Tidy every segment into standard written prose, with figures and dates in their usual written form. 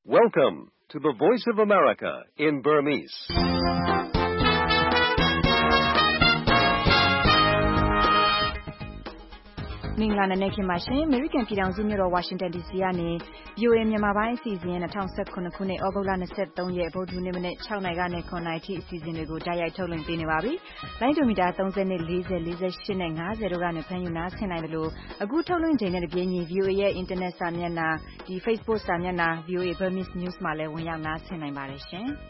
Welcome to the Voice of America in Burmese. ။မင်္ဂလာနံနက်ခင်းပါရှင်။ American ပြည်ထောင်စုမြို့တော် Washington DC ကနေ VOA မြန်မာပိုင်းအစီအစဉ်2019ခုနှစ် ဩဂုတ်လ23ရက်ဗုဒ္ဓဟူးနေ့မနက်6နာရီကနေ9နာရီထိအစီအစဉ်တွေကိုတိုက်ရိုက်ထုတ်လွှင့်ပေးနေပါပြီ။လိုင်းဒိုမီတာ30နဲ့40 48နဲ့50တို့ကနေဖမ်းယူနားဆင်နိုင်တယ်လို့အခုထုတ်လွှင့်ချိန်နဲ့တပြေးညီ VOA ရဲ့ Internet စာမျက်နှာဒီ Facebook စာမျက်နှာ VOA Burmese News မှာလည်းဝင်ရောက်နားဆင်နိုင်ပါတယ်ရှင်။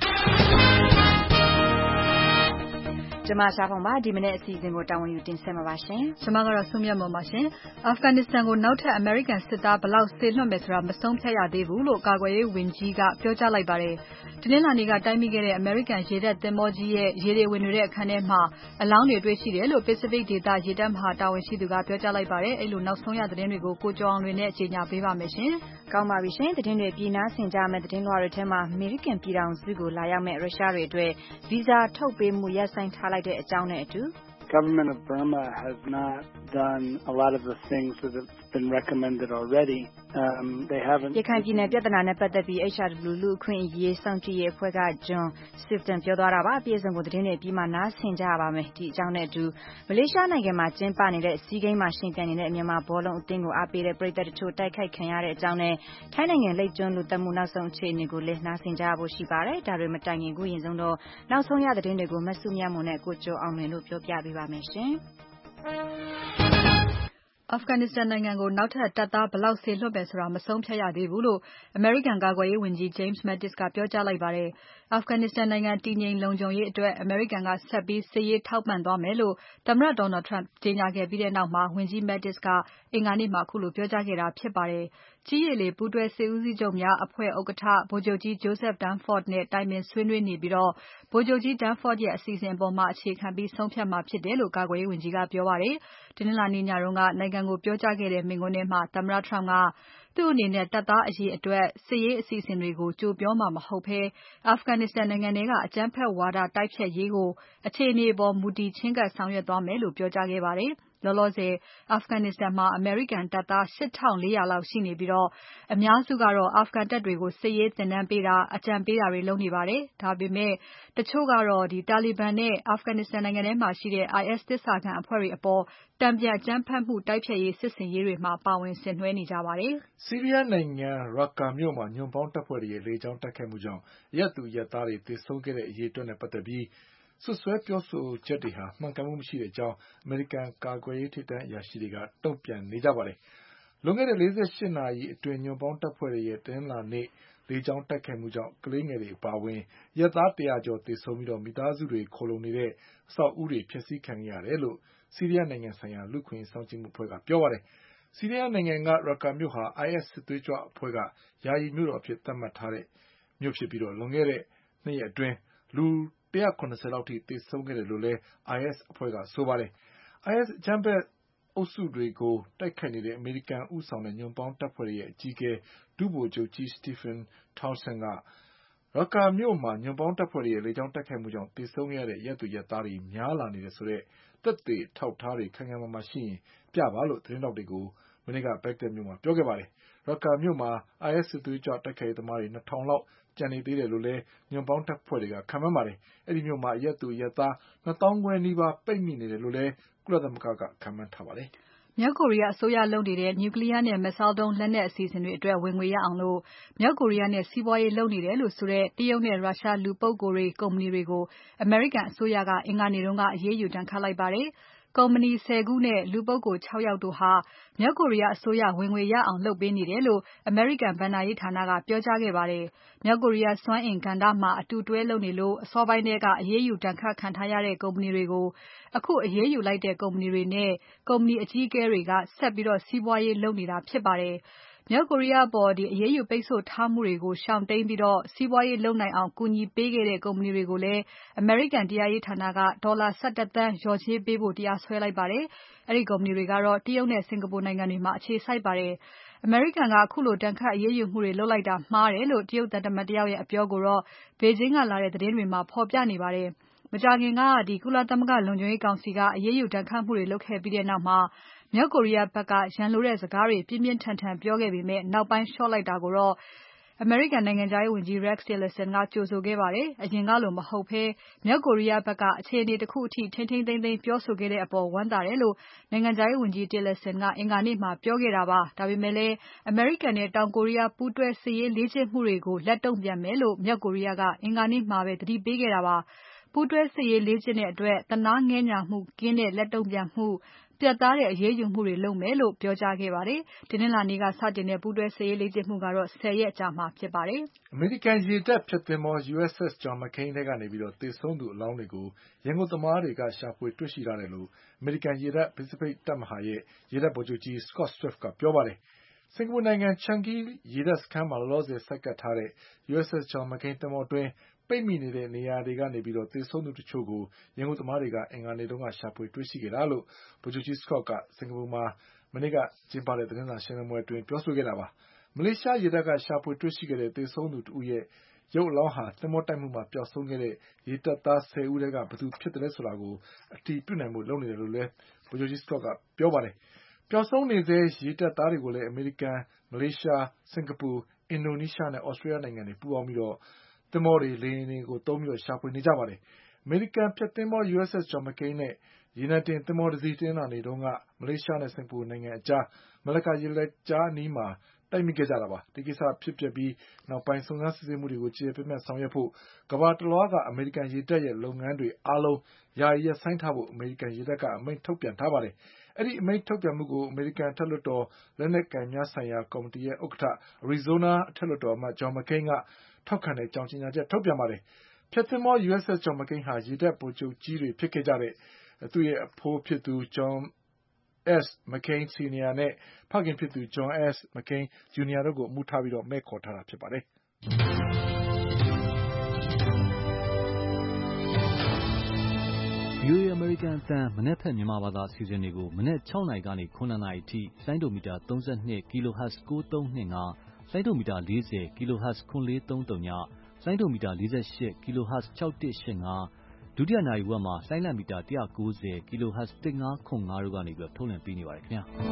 ကျမရှားဖောင်ပါဒီမနေ့အစီအစဉ်ကိုတာဝန်ယူတင်ဆက်မှာပါရှင်။ကျမကတော့ဆုမြတ်မောင်ပါရှင်။ Afghanistan ကိုနောက်ထပ် American စစ်သားဘယ်လောက်စေလွှတ်မယ်ဆိုတာမဆုံးဖြတ်ရသေးဘူးလို့ကာကွယ်ရေးဝန်ကြီးကပြောကြားလိုက်ပါတယ်။တနင်္လာနေ့ကတိုက်မိခဲ့တဲ့ American ရေတပ်သင်္ဘောကြီးရဲ့ရေတွေဝင်နေတဲ့အခန်းထဲမှာအလောင်းတွေတွေ့ရှိတယ်လို့ Pacific ဒေသရေတပ်မဟာတာဝန်ရှိသူကပြောကြားလိုက်ပါတယ်။အဲ့လိုနောက်ဆုံးရသတင်းတွေကိုကိုကျော်အောင်လွင်နဲ့ကြေညာပေးပါမယ်ရှင်။ကောင်းပါပြီရှင်။သတင်းတွေပြည်နာဆင်ကြမယ့်သတင်းလွှာတွေထဲမှာ American ပြည်ထောင်စုကိုလာရောက်မဲ့ရုရှားတွေအတွက် Visa ထုတ်ပေးမှုရပ်ဆိုင်းထားလိုက်တဲ့အကြောင်းနဲ့အတူ Government of Burma has not done a lot of the things that have been recommended already. They haven't ရခိုင်ပြည်နယ်ပြဿနာနဲ့ပတ်သက်ပြီး HRW လူအခွင့်အရေးစောင့်ကြည့်ရေးအဖွဲ့က John Sifton ပြောသွားတာပါအပြည့်အစုံကိုသတင်းတွေပြီးမှနားဆင်ကြရပါမယ်ဒီအကြောင်းနဲ့အတူမလေးရှားနိုင်ငံမှာကျင်းပနေတဲ့စီးကိန်းမှာရှင်ပြိုင်နေတဲ့မြန်မာဘောလုံးအသင်းကိုအားပေးတဲ့ပရိသတ်တချို့တိုက်ခိုက်ခံရတဲ့အကြောင်းနဲ့ထိုင်းနိုင်ငံလိပ်ကျွန်းလူသက်မှုနောက်ဆုံးအခြေအနေကိုလည်းနားဆင်ကြရဖို့ရှိပါတယ်ဒါတွေမတိုင်ခင်ခုရင်ဆုံးတော့နောက်ဆုံးရသတင်းတွေကိုမဆုမြတ်မွန်နဲ့ကိုကျော်အောင်လွင်တို့ပြောပြပေးပါမယ်ရှင် Afghanistan နိုင်ငံကိုနောက်ထပ်တပ်သားဘယ်လောက်စေလွှတ်မယ်ဆိုတာမဆုံးဖြတ်ရသေးဘူးလို့ American ကာကွယ်ရေးဝန်ကြီး James Mattis ကပြောကြားလိုက်ပါတယ်။ Afghanistan နိုင်ငံတည်ငြိမ်လုံခြုံရေးအတွက် American ကဆက်ပြီးစစ်ရေးထောက်ပံ့သွားမယ်လို့သမ္မတ Donald Trump ကြေညာခဲ့ပြီးနောက်မှာဝန်ကြီး Mattis ကအင်္ဂါနေ့မှာခုလိုပြောကြားခဲ့တာဖြစ်ပါတယ်။ကြည်းရေလေပူးတွဲစစ်ဦးစီးချုပ်များအဖွဲ့ဥက္ကဋ္ဌဗိုလ်ချုပ်ကြီး Joseph Dunford နဲ့တိုင်ပင်ဆွေးနွေးနေပြီးဗိုလ်ချုပ်ကြီး Dunford ရဲ့အစီအစဉ်အပေါ်မှာအခြေခံပြီးဆုံးဖြတ်မှာဖြစ်တယ်လို့ကာကွယ်ရေးဝန်ကြီးကပြောပါတယ်။တနင်္လာနေ့ညတုန်းကနိုင်ငံကိုပြောကြားခဲ့တဲ့မိန့်ခွန်းထဲမှာသမ္မတ Trump ကသူ့အနေနဲ့တပ်သားအရေးအတွက်စစ်ရေးအစီအစဉ်တွေကိုကြိုပြောမှာမဟုတ်ဘဲ Afghanistan နိုင်ငံထဲကအကြမ်းဖက်ဝါဒတိုက်ဖျက်ရေးကိုအခြေအနေပေါ်မူတည်ချဉ်းကပ်ဆောင်ရွက်သွားမယ်လို့ပြောကြားခဲ့ပါတယ်။လောလောဆယ် Afghanistan မှာ American တပ်သား 8400 လောက်ရှိနေပြီးအများစုကတော့ Afghan တပ်တွေကိုစစ်ရေးသင်တန်းပေးတာအကြံပေးတာတွေလုပ်နေပါတယ်။ဒါပေမဲ့တချို့ကတော့Taliban နဲ့ Afghanistan နိုင်ငံထဲမှာရှိတဲ့ IS သစ္စာခံအဖွဲ့တွေအပေါ်တန်ပြန်အကြမ်းဖက်မှုတိုက်ဖျက်ရေးစစ်ဆင်ရေးတွေမှာပါဝင်ဆင်နွှဲနေကြပါတယ်။ဆီးရီးယားနိုင်ငံ Raqqa မြို့မှာညွန့်ပေါင်းတပ်ဖွဲ့တွေရဲ့လေကြောင်းတိုက်ခိုက်မှုကြောင့်အရပ်သူအရပ်သားတွေသေဆုံးခဲ့တဲ့အရေးအတွက်နဲ့ပတ်သက်ပြီးစွပ်စွဲပြောဆိုချက်တွေဟာမှန်ကန်မှုမရှိတဲ့အကြောင်းအမေရိကန်ကာကွယ်ရေးထိပ်တန်းအရာရှိတွေကတုံ့ပြန်နေကြပါတယ်။လွန်ခဲ့တဲ့48နာရီအတွင်းညွန့်ပေါင်းတပ်ဖွဲ့တွေရဲ့တနင်္လာနေ့လေကြောင်းတိုက်ခိုက်မှုကြောင့်ကလေးငယ်တွေအပါအဝင်အရပ်သား100ကျော်သေဆုံးပြီးမိသားစုတွေခိုလှုံနေတဲ့အဆောက်အဦတွေဖျက်ဆီးခံခဲ့ရတယ်လို့ဆီးရီးယားနိုင်ငံဆိုင်ရာလူ့အခွင့်အရေးစောင့်ကြည့်မှုအဖွဲ့ကပြောပါတယ်။ဆီးရီးယားနိုင်ငံက Raqqa မြို့ဟာ IS စစ်သွေးကြွအဖွဲ့ကယာယီမြို့တော်အဖြစ်သတ်မှတ်ထားတဲ့မြို့ဖြစ်ပြီးလွန်ခဲ့တဲ့2ရက်အတွင်းလူ170လောက်ထိသေဆုံးခဲ့တယ်လို့လည်း IS အဖွဲ့ကဆိုပါတယ်။ IS အကြမ်းဖက်အုပ်စုတွေကိုတိုက်ခိုက်နေတဲ့အမေရိကန်ဦးဆောင်တဲ့ညွန့်ပေါင်းတပ်ဖွဲ့တွေရဲ့အကြီးအကဲဒုဗိုလ်ချုပ်ကြီး Stephen Townsend ကRaqqa မြို့မှာညွန့်ပေါင်းတပ်ဖွဲ့တွေရဲ့လေကြောင်းတိုက်ခိုက်မှုကြောင့်သေဆုံးခဲ့ရတဲ့အရပ်သူအရပ်သားတွေများလာနေတယ်ဆိုတဲ့သက်သေအထောက်အထားတွေခိုင်ခိုင်မာမာရှိရင်ပြပါလို့သတင်းထောက်တွေကိုမနေ့က Baghdad မြို့မှာပြောခဲ့ပါတယ်။ Raqqa မြို့မှာ IS စစ်သွေးကြွတိုက်ခိုက်ရေးသမားတွေ2000လောက်ကျန်နေသေးတယ်လို့လည်းညွန့်ပေါင်းတပ်ဖွဲ့တွေကခန့်မှန်းပါတယ်။အဲဒီမြို့မှာအရပ်သူအရပ်သား25000နီးပါးပိတ်မိနေတယ်လို့လည်းကုလသမဂ္ဂကခန့်မှန်းထားပါတယ်။မြောက်ကိုရီးယားအစိုးရလုပ်နေတဲ့ Nuclear နဲ့ Missile ဒုံးလက်နက်အစီအစဉ်တွေအတွက်ဝင်ငွေရအောင်မြောက်ကိုရီးယားနဲ့စီးပွားရေးလုပ်နေတယ်လို့ဆိုတဲ့တရုတ်နဲ့ရုရှားလူပုဂ္ဂိုလ်တွေကုမ္ပဏီတွေကိုအမေရိကန်အစိုးရကအင်္ဂါနေ့ကအရေးယူဒဏ်ခတ်လိုက်ပါတယ်။ကုမ္ပဏီ10ခုနဲ့လူပုဂ္ဂိုလ်6ယောက်တို့ဟာမြောက်ကိုရီးယားအစိုးရဝင်ငွေရအောင်လုပ်ပေးနေတယ်လို့အမေရိကန်ဘဏ္ဍာရေးဌာနကပြောကြားခဲ့ပါတယ်။မြောက်ကိုရီးယားစွမ်းအင်ကဏ္ဍမှာအတူတွဲလုပ်နေလို့အစောပိုင်းထဲကအရေးယူဒဏ်ခတ်ခံထားရတဲ့ကုမ္ပဏီတွေကိုအခုအရေးယူလိုက်တဲ့ကုမ္ပဏီတွေနဲ့ကုမ္ပဏီအကြီးအကဲတွေကဆက်ပြီးစီးပွားရေးလုပ်နေတာဖြစ်ပါတယ်။မြောက်ကိုရီးယားအပေါ်အရေးယူပိတ်ဆို့ထားမှုတွေကိုရှောင်တိမ်းပြီးစီးပွားရေးလုပ်နိုင်အောင်ကူညီပေးခဲ့တဲ့ကုမ္ပဏီတွေကိုလည်းအမေရိကန်တရားရေးဌာနကဒေါ်လာ11သန်းလျော်ကြေးပေးဖို့တရားစွဲလိုက်ပါတယ်။အဲဒီကုမ္ပဏီတွေကတော့တရုတ်နဲ့စင်္ကာပူနိုင်ငံတွေမှာအခြေစိုက်ပါတယ်။အမေရိကန်ကအခုလိုဒဏ်ခတ်အရေးယူမှုတွေလုပ်လိုက်တာမှားတယ်လို့တရုတ်သံတမန်တယောက်ရဲ့အပြောကိုဘေဂျင်းကလာတဲ့သတင်းတွေမှာဖော်ပြနေပါတယ်။မကြာခင်ကကုလသမဂ္ဂလုံခြုံရေးကောင်စီကအရေးယူဒဏ်ခတ်မှုတွေလုပ်ခဲ့ပြီးနောက်မှာမြောက်ကိုရီးယားဘက်ကရန်လိုတဲ့စကားတွေပြင်းပြင်းထန်ထန်ပြောခဲ့ပေမဲ့နောက်ပိုင်းလျှော့လိုက်တာကိုအမေရိကန်နိုင်ငံခြားရေးဝန်ကြီး Rex Tillerson ကကြိုဆိုခဲ့ပါတယ်။ အရင်ကလိုမဟုတ်ဘဲ မြောက်ကိုရီးယားဘက်ကအခြေအနေတခုအထိ ထိန်းထိန်းသိမ်းသိမ်းပြောဆိုခဲ့တဲ့အပေါ်ဝမ်းသာတယ်လို့ နိုင်ငံခြားရေးဝန်ကြီး Tillerson ကအင်္ဂါနေ့မှာပြောခဲ့တာပါ။ ဒါပေမဲ့လည်း အမေရိကန်နဲ့တောင်ကိုရီးယားပူးတွဲစစ်ရေးလေ့ကျင့်မှုတွေကို လက်တုံ့ပြန်မယ်လို့ မြောက်ကိုရီးယားကအင်္ဂါနေ့မှာပဲ သတိပေးခဲ့တာပါ။ ပူးတွဲစစ်ရေးလေ့ကျင့်တဲ့အတွက် သနားငဲ့ညှာမှုကင်းတဲ့လက်တုံ့ပြန်မှု၊ ပြတ်သားတဲ့အရေးယူမှုတွေလုပ်မယ်လို့ ပြောကြားခဲ့ပါတယ်။ တနင်္လာနေ့ကစတင်တဲ့ ပူးတွဲစစ်ရေးလေ့ကျင့်မှုကတော့ 10 ရက်အကြာမှာဖြစ်ပါတယ်။အမေရိကန်ရေတပ်ဖျက်သင်္ဘော USS John McCain ထဲကနေသေဆုံးသူအလောင်းတွေကို ရေငုပ်သမားတွေကရှာဖွေတွေ့ရှိထားတယ်လို့ အမေရိကန်ရေတပ် Pacific တပ်မဟာရဲ့ ရေတပ်ဗိုလ်ချုပ်ကြီး Scott Swift ကပြောပါတယ်။ စင်္ကာပူနိုင်ငံ Changi ရေတပ်စခန်းမှာလောလောဆယ်ဆိုက်ကပ်ထားတဲ့ USS John McCain သင်္ဘောအတွင်း ပိတ်မိနေတဲ့နေရာတွေကနေသေဆုံးသူတချို့ကို ရေငုပ်သမားတွေက အင်္ဂါနေ့ကရှာဖွေတွေ့ရှိခဲ့တာလို့ ဗိုလ်ချုပ်ကြီး Scott ကစင်္ကာပူမှာမနေ့ကကျင်းပတဲ့သတင်းစာရှင်းလင်းပွဲအတွင်းပြောဆိုခဲ့တာပါ။ မလေးရှားရေတပ်ကရှာဖွေတွေ့ရှိခဲ့တဲ့သေဆုံးသူတဦးရဲ့ရုပ်အလောင်းဟာ သင်္ဘောတိုက်မှုမှာပျောက်ဆုံးခဲ့တဲ့ ရေတပ်သား 10 ဦးထဲက ဘယ်သူဖြစ်သလဲဆိုတာကို အတည်ပြုနိုင်ဖို့လုပ်နေတယ်လို့လည်း ဗိုလ်ချုပ်ကြီး Scott ကပြောပါတယ်။ ပျောက်ဆုံးနေဆဲရေတပ်သားတွေကိုလည်း အမေရိကန်၊ မလေးရှား၊ စင်္ကာပူ၊ အင်ဒိုနီးရှားနဲ့ Australia နိုင်ငံတွေပူးပေါင်းပြီး သင်္ဘောတွေ၊ လေယာဉ်တွေကိုသုံးပြီးရှာဖွေနေကြပါတယ်။ အမေရိကန်ဖျက်သင်္ဘော USS John McCain နဲ့ ရေနံတင်သင်္ဘောတစီး တနင်္လာနေ့တုန်းက မလေးရှားနဲ့စင်္ကာပူနိုင်ငံအကြား Malacca ရေလက်ကြားအနီးမှာတိုက်မိခဲ့ကြတာပါ။ ဒီကိစ္စဖြစ်ပျက်ပြီးနောက်ပိုင်း စုံစမ်းစစ်ဆေးမှုတွေကိုကျယ်ကျယ်ပြန့်ပြန့်ဆောင်ရွက်ဖို့ ကမ္ဘာတလွှားကအမေရိကန်ရေတပ်ရဲ့လုပ်ငန်းတွေအားလုံး ယာယီရပ်ဆိုင်းထားဖို့ အမေရိကန်ရေတပ်ကအမိန့်ထုတ်ပြန်ထားပါတယ်။ အဲဒီအမိန့်ထုတ်ပြန်မှုကို အမေရိကန်အထက်လွှတ်တော် လက်နက်ကိုင်များဆိုင်ရာကော်မတီရဲ့ဥက္ကဋ္ဌ Arizona အထက်လွှတ်တော်အမတ် John McCain ကထောက်ခံတဲ့အကြောင်းကြေညာချက်ထုတ်ပြန်ပါတယ်။ ဖျက်သင်္ဘော USS John McCain ဟာ ရေတပ်ဗိုလ်ချုပ်ကြီးတွေဖြစ်ခဲ့ကြတဲ့ သူ့ရဲ့အဖိုးဖြစ်သူ John S. McCain Sr. နဲ့ ဖခင်ဖြစ်သူ John S. McCain Jr. တို့ကိုအမှုထားပြီးမဲခေါ်ထားတာဖြစ်ပါတယ်။ VOA အမေရိကန်အသံမနက်ဖြန်မြန်မာဘာသာအစီအစဉ်တွေကိုမနက် 6 နာရီကနေ 9 နာရီအထိလိုင်းဒိုမီတာ 32 kHz 9325 လိုင်းဒိုမီတာ 40 kHz 9430ည လိုင်းဒိုမီတာ 48 kHz 6185 ဒုတိယနာရီဝက်မှာလိုင်းလံမီတာ 190 kHz 1505တို့ကနေထုတ်လွှင့်ပေးနေပါတယ်ခင်ဗျာ။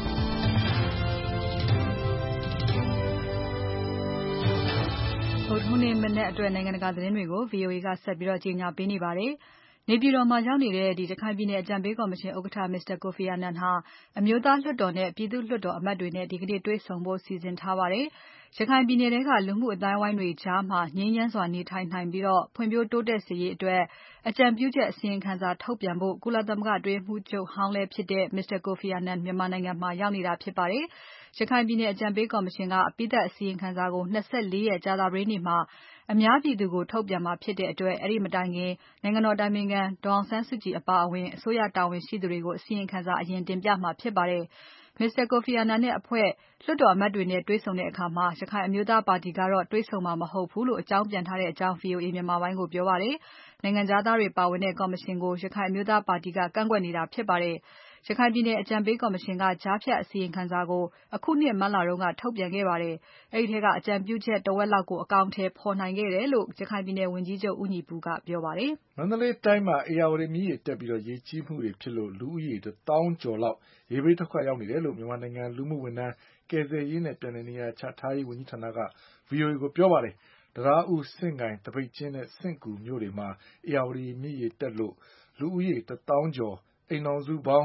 ဗုဒ္ဓဟူးနေ့မနက်အတွက်နိုင်ငံတကာသတင်းတွေကို VOA ကဆက်ပြီးကြီးညာပေးနေပါတယ်။ နေပြည်တော်မှာရောက်နေတဲ့ ရခိုင်ပြည်နယ်အကြံပေးကော်မရှင်ဥက္ကဋ္ဌ Mr. Kofi Annan ဟာ အမျိုးသားလွှတ်တော်နဲ့ ပြည်သူ့လွှတ်တော်အမတ်တွေနဲ့ဒီကနေ့တွေ့ဆုံဖို့စီစဉ်ထားပါတယ်။ ရခိုင်ပြည်နယ်ထဲက လူမှုအသိုင်းအဝိုင်းတွေကြား ငြိမ်းချမ်းစွာနေထိုင်နိုင်ပြီး ဖွံ့ဖြိုးတိုးတက်စေရေးအတွက် အကြံပြုချက်အစီရင်ခံစာထုတ်ပြန်ဖို့ ကုလသမဂ္ဂအတွင်းရေးမှူးချုပ်ဟောင်းလည်းဖြစ်တဲ့ Mr. Kofi Annan မြန်မာနိုင်ငံမှာရောက်နေတာဖြစ်ပါတယ်။ ရခိုင်ပြည်နယ်အကြံပေးကော်မရှင်က အပြီးသတ်အစီရင်ခံစာကို 24 ရက်ကြာသပတေးနေ့မှာ အများပြည်သူကိုထုတ်ပြန်မှာဖြစ်တဲ့အတွက် အဲဒီမတိုင်ခင် နိုင်ငံတော်အတိုင်ပင်ခံဒေါ်အောင်ဆန်းစုကြည်အပါအဝင် အစိုးရတာဝန်ရှိသူတွေကို အစီရင်ခံစာအရင်တင်ပြမှာဖြစ်ပါတယ်။ Mr. Kofi Annan နဲ့အဖွဲ့လွှတ်တော်အမတ်တွေနဲ့တွေ့ဆုံတဲ့အခါ ရခိုင်အမျိုးသားပါတီကတော့ တွေ့ဆုံမှာမဟုတ်ဘူးလို့အကြောင်းပြန်ထားတဲ့အကြောင်း VOA မြန်မာပိုင်းကိုပြောပါတယ်။ နိုင်ငံခြားသားတွေပါဝင်တဲ့ကော်မရှင်ကို ရခိုင်အမျိုးသားပါတီက ကန့်ကွက်နေတာဖြစ်ပါတယ်။ ရခိုင်ပြည်နယ်အကြံပေးကော်မရှင်က ကြားဖြတ်အစီရင်ခံစာကို အခုနှစ်မတ်လတုန်းကထုတ်ပြန်ခဲ့ပါတယ်။ အဲဒီထဲကအကြံပြုချက်တဝက်လောက်ကို အကောင်အထည်ဖော်နိုင်ခဲ့တယ်လို့ ရခိုင်ပြည်နယ်ဝန်ကြီးချုပ်ဦးညီပုကပြောပါတယ်။မန္တလေးတိုင်းမှာ ဧရာဝတီမြစ်ရေတက်ပြီးရေကြီးမှုတွေဖြစ်လို့ လူဦးရေ 1 သောင်းကျော်လောက် ရေဘေးဒုက္ခရောက်နေတယ်လို့ မြန်မာနိုင်ငံလူမှုဝန်ထမ်းကယ်ဆယ်ရေးနဲ့ပြန်လည်နေရာချထားရေးဝန်ကြီးဌာနက VOA ကိုပြောပါတယ်။ တံတားဦး၊ စဉ့်ကိုင်၊ သပိတ်ကျင်းနဲ့စဉ့်ကူမြို့တွေမှာ ဧရာဝတီမြစ်ရေတက်လို့ လူဦးရေ 1 သောင်းကျော် အိမ်ထောင်စုပေါင်း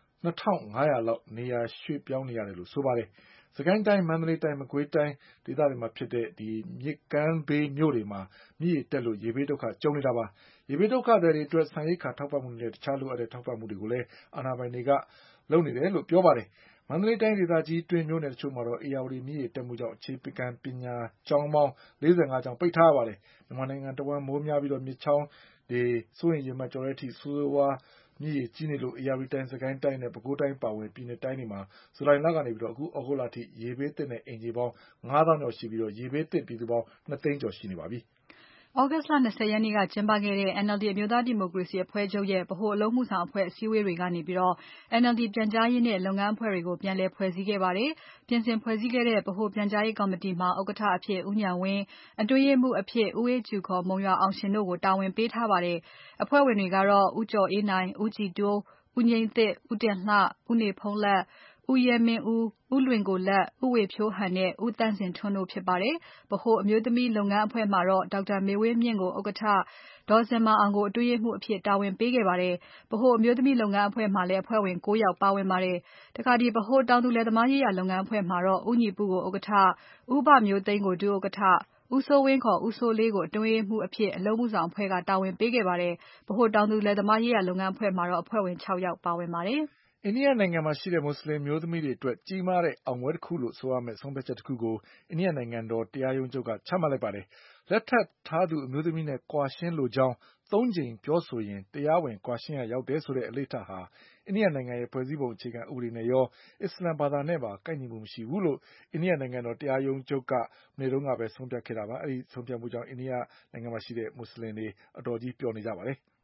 2500 လောက်နေရာရွှေ့ပြောင်းနေရတယ်လို့ဆိုပါတယ်။ စစ်ကိုင်းတိုင်း၊ မန္တလေးတိုင်း၊ မကွေးတိုင်းဒေသတွေမှာဖြစ်တဲ့ မြစ်ကမ်းဘေးမြို့တွေမှာ မြစ်ရေတက်လို့ ရေဘေးဒုက္ခကြုံနေတာပါ။ ရေဘေးဒုက္ခသည်တွေအတွက် ဆန်ရိက္ခာထောက်ပံ့မှုနဲ့တခြားလိုအပ်တဲ့ထောက်ပံ့မှုတွေကိုလည်း အာဏာပိုင်တွေကလုပ်နေတယ်လို့ပြောပါတယ်။ မန္တလေးတိုင်းဒေသကြီးအတွင်းမြို့နယ်တချို့မှာတော့ ဧရာဝတီမြစ်ရေတက်မှုကြောင့်အခြေခံပညာကျောင်းပေါင်း 45 ကျောင်းပိတ်ထားရပါတယ်။ မြန်မာနိုင်ငံတဝန်းမိုးများပြီးမြစ်ချောင်းတွေစိုးရိမ်ရေမှတ်ကျော်တဲ့အထိ ဆိုးဆိုးဝါးဝါးမြစ်ရေကြီးနေလို့ ဧရာဝတီတိုင်း၊ စစ်ကိုင်းတိုင်းနဲ့ ပဲခူးတိုင်းအပါအဝင်ပြည်နယ်တိုင်းတွေမှာ ဇူလိုင်လကနေအခုသြဂုတ်လအထိ ရေဘေးသင့်တဲ့အိမ်ခြေပေါင်း ၅ သောင်းကျော်ရှိပြီး ရေဘေးသင့်ပြည်သူပေါင်း 2 သိန်းကျော်ရှိနေပါပြီ။ August လ 20 ရက်နေ့ကကျင်းပခဲ့တဲ့ NLD အမျိုးသားဒီမိုကရေစီအဖွဲ့ချုပ်ရဲ့ ဗဟိုအလုပ်အမှုဆောင်အဖွဲ့အစည်းအဝေးတွေကနေ NLD ပြန်ကြားရေးနဲ့ လုပ်ငန်းအဖွဲ့တွေကိုပြန်လည်ဖွဲ့စည်းခဲ့ပါတယ်။ ပြင်ဆင်ဖွဲ့စည်းခဲ့တဲ့ ဗဟိုပြန်ကြားရေးကော်မတီမှာ ဥက္ကဋ္ဌအဖြစ် ဦးဉာဏ်ဝင်း၊ အတွင်းရေးမှူးအဖြစ် ဦးအေးကြည် မုံရွာအောင်ရှင်တို့ကိုတာဝန်ပေးထားပါတယ်။ အဖွဲ့ဝင်တွေကတော့ ဦးကျော်အေးနိုင်၊ ဦးကြည်တိုး၊ ဦးငြိမ်းသစ်၊ ဦးတင်လှ၊ ဦးနေဖုန်းလတ်၊ဦးရဲမင်းဦး၊ ဦးလွင်ကိုလတ်၊ ဦးဝေဖြိုးဟန်နဲ့ ဦးသန့်စင်ထွန်းတို့ဖြစ်ပါတယ်။ ဗဟိုအမျိုးသမီးလုပ်ငန်းအဖွဲ့မှာတော့ ဒေါက်တာမေဝင်းမြင့်ကိုဥက္ကဋ္ဌ၊ ဒေါ်ဇင်မာအောင်ကိုအတွင်းရေးမှူးအဖြစ်တာဝန်ပေးခဲ့ပါတယ်။ ဗဟိုအမျိုးသမီးလုပ်ငန်းအဖွဲ့မှာလည်းအဖွဲ့ဝင် 9 ယောက်ပါဝင်ပါတယ်။ တခါဗဟိုတောင်သူလယ်သမားရေးရာလုပ်ငန်းအဖွဲ့မှာတော့ ဦးညီပုကိုဥက္ကဋ္ဌ၊ ဦးဘမျိုးသိန်းကိုဒုဥက္ကဋ္ဌ၊ ဦးစိုးဝင်းခေါ်ဦးစိုးလေးကိုအတွင်းရေးမှူးအဖြစ်အလုပ်အမှုဆောင်အဖွဲ့ကတာဝန်ပေးခဲ့ပါတယ်။ ဗဟိုတောင်သူလယ်သမားရေးရာလုပ်ငန်းအဖွဲ့မှာတော့အဖွဲ့ဝင် 6 ယောက်ပါဝင်ပါတယ်။အိန္ဒိယနိုင်ငံမှာရှိတဲ့မွတ်ဆလင်အမျိုးသမီးတွေအတွက်ကြီးမားတဲ့အောင်ပွဲတခုလို့ဆိုရမယ့်ဆုံးဖြတ်ချက်တခုကိုအိန္ဒိယနိုင်ငံတော်တရားရုံးချုပ်ကချမှတ်လိုက်ပါတယ်။လက်ထပ်ထားသူအမျိုးသမီးနဲ့ကွာရှင်းလိုကြောင်း3 ကြိမ်ပြောဆိုရင်တရားဝင်ကွာရှင်းရာရောက်တယ်ဆိုတဲ့အလေ့အထဟာအိန္ဒိယနိုင်ငံရဲ့ဖွဲ့စည်းပုံအခြေခံဥပဒေနဲ့ရောအစ္စလာမ်ဘာသာနဲ့ပါကိုက်ညီမှုမရှိဘူးလို့အိန္ဒိယနိုင်ငံတော်တရားရုံးချုပ်ကမနေ့တုန်းကပဲဆုံးဖြတ်ခဲ့တာပါ။အဲဒီဆုံးဖြတ်မှုကြောင့်အိန္ဒိယနိုင်ငံမှာရှိတဲ့မွတ်ဆလင်တွေအတော်ကြီးပျော်နေကြပါတယ်။